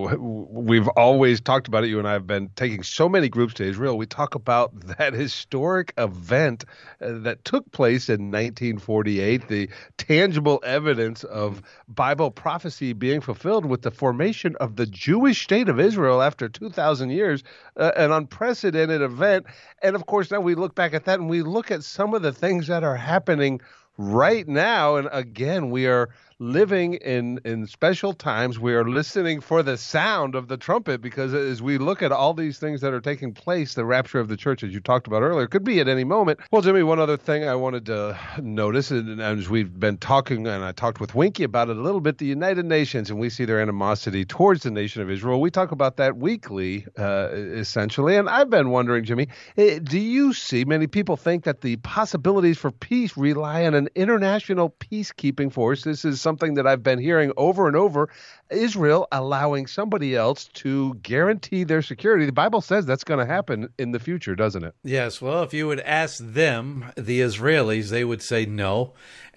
Speaker 2: we've always talked about it. You and I have been taking so many groups to Israel. We talk about that historic event that took place in 1948, the tangible evidence of Bible prophecy being fulfilled with the formation of the Jewish state of Israel after 2,000 years, an unprecedented event. And, of course, now we look back at that and we look at some of the things that are happening right now. And, again, we are living in special times. We are listening for the sound of the trumpet because as we look at all these things that are taking place, the rapture of the church, as you talked about earlier, could be at any moment. Well, Jimmy, one other thing I wanted to notice, and as we've been talking, and I talked with Winky about it a little bit, the United Nations, and we see their animosity towards the nation of Israel. We talk about that weekly, essentially. And I've been wondering, Jimmy, do you see many people think that the possibilities for peace rely on an international peacekeeping force? This is something that I've been hearing over and over. Israel allowing somebody else to guarantee their security. The Bible says that's going to happen in the future, doesn't it?
Speaker 1: Yes. Well, if you would ask them, the Israelis, they would say no.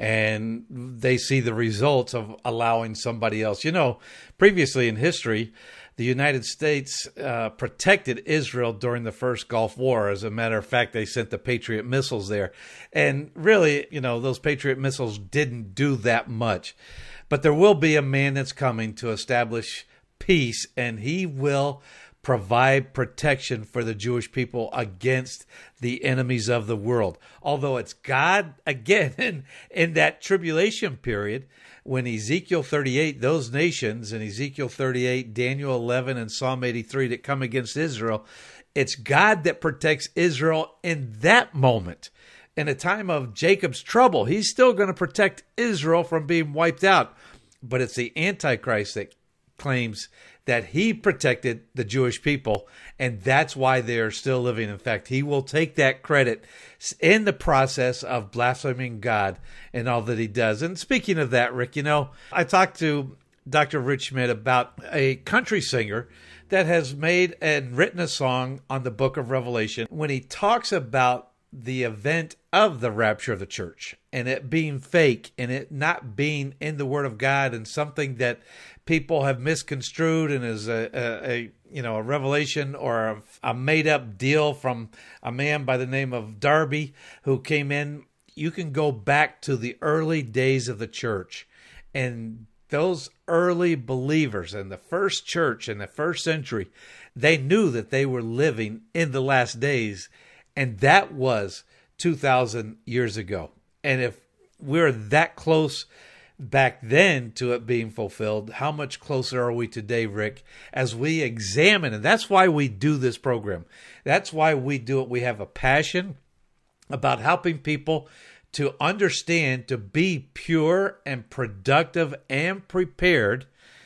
Speaker 1: And they see the results of allowing somebody else. You know, previously in history, the United States protected Israel during the first Gulf War. As a matter of fact, they sent the Patriot missiles there. And really, you know, those Patriot missiles didn't do that much. But there will be a man that's coming to establish peace, and he will provide protection for the Jewish people against the enemies of the world. Although it's God, again, in that tribulation period, when Ezekiel 38, those nations in Ezekiel 38, Daniel 11, and Psalm 83 that come against Israel, it's God that protects Israel in that moment. In a time of Jacob's trouble, he's still going to protect Israel from being wiped out. But it's the Antichrist that claims that he protected the Jewish people, and that's why they're still living. In fact, he will take that credit in the process of blaspheming God and all that he does. And speaking of that, Rick, you know, I talked to Dr. Rich Schmidt about a country singer that has made and written a song on the book of Revelation when he talks about the event of the rapture of the church and it being fake and it not being in the Word of God and something that people have misconstrued and is a revelation or a made up deal from a man by the name of Darby who came in. You can go back to the early days of the church, and those early believers in the first church in the first century, they knew that they were living in the last days. And that was 2,000 years ago. And if we're that close back then to it being fulfilled, how much closer are we today, Rick, as we examine? And that's why we do this program. That's why we do it. We have a passion about helping people to understand, to be pure and productive and prepared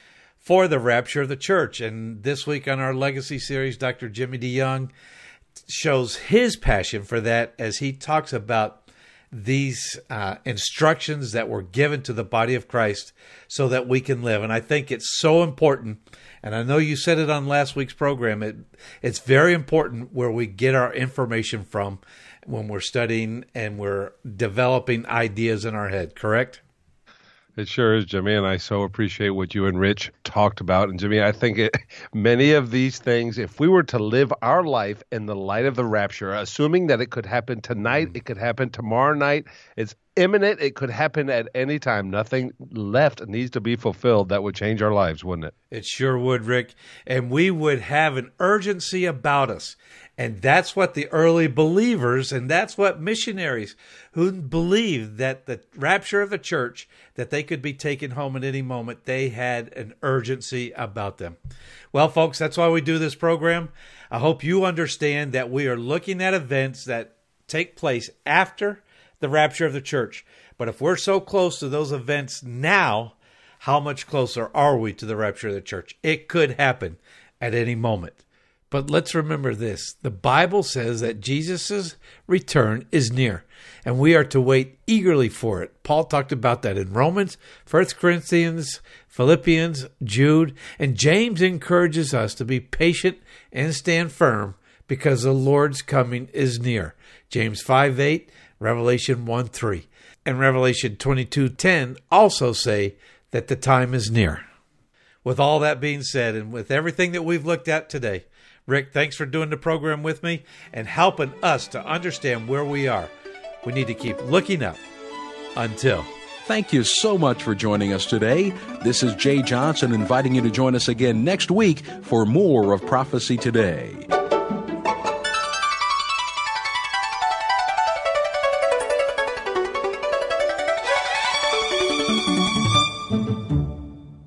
Speaker 1: for the rapture of the church. And this week on our Legacy series, Dr. Jimmy DeYoung shows his passion for that as he talks about these instructions that were given to the body of Christ so that we can live. And I think it's so important, and I know you said it on last week's program, it's very important where we get our information from when we're studying and we're developing ideas in our head, correct?
Speaker 2: It sure is, Jimmy, and I so appreciate what you and Rich talked about. And Jimmy, I think many of these things, if we were to live our life in the light of the rapture, assuming that it could happen tonight, it could happen tomorrow night, it's imminent, it could happen at any time. Nothing left needs to be fulfilled that would change our lives, wouldn't it?
Speaker 1: It sure would, Rick. And we would have an urgency about us. And that's what the early believers, and that's what missionaries who believed that the rapture of the church, that they could be taken home at any moment, they had an urgency about them. Well, folks, that's why we do this program. I hope you understand that we are looking at events that take place after the rapture of the church. But if we're so close to those events now, how much closer are we to the rapture of the church? It could happen at any moment. But let's remember this. The Bible says that Jesus' return is near, and we are to wait eagerly for it. Paul talked about that in Romans, 1 Corinthians, Philippians, Jude, and James encourages us to be patient and stand firm because the Lord's coming is near. James 5:8, Revelation 1:3, and Revelation 22:10 also say that the time is near. With all that being said, and with everything that we've looked at today, Rick, thanks for doing the program with me and helping us to understand where we are. We need to keep looking up until.
Speaker 14: Thank you so much for joining us today. This is Jay Johnson inviting you to join us again next week for more of Prophecy Today.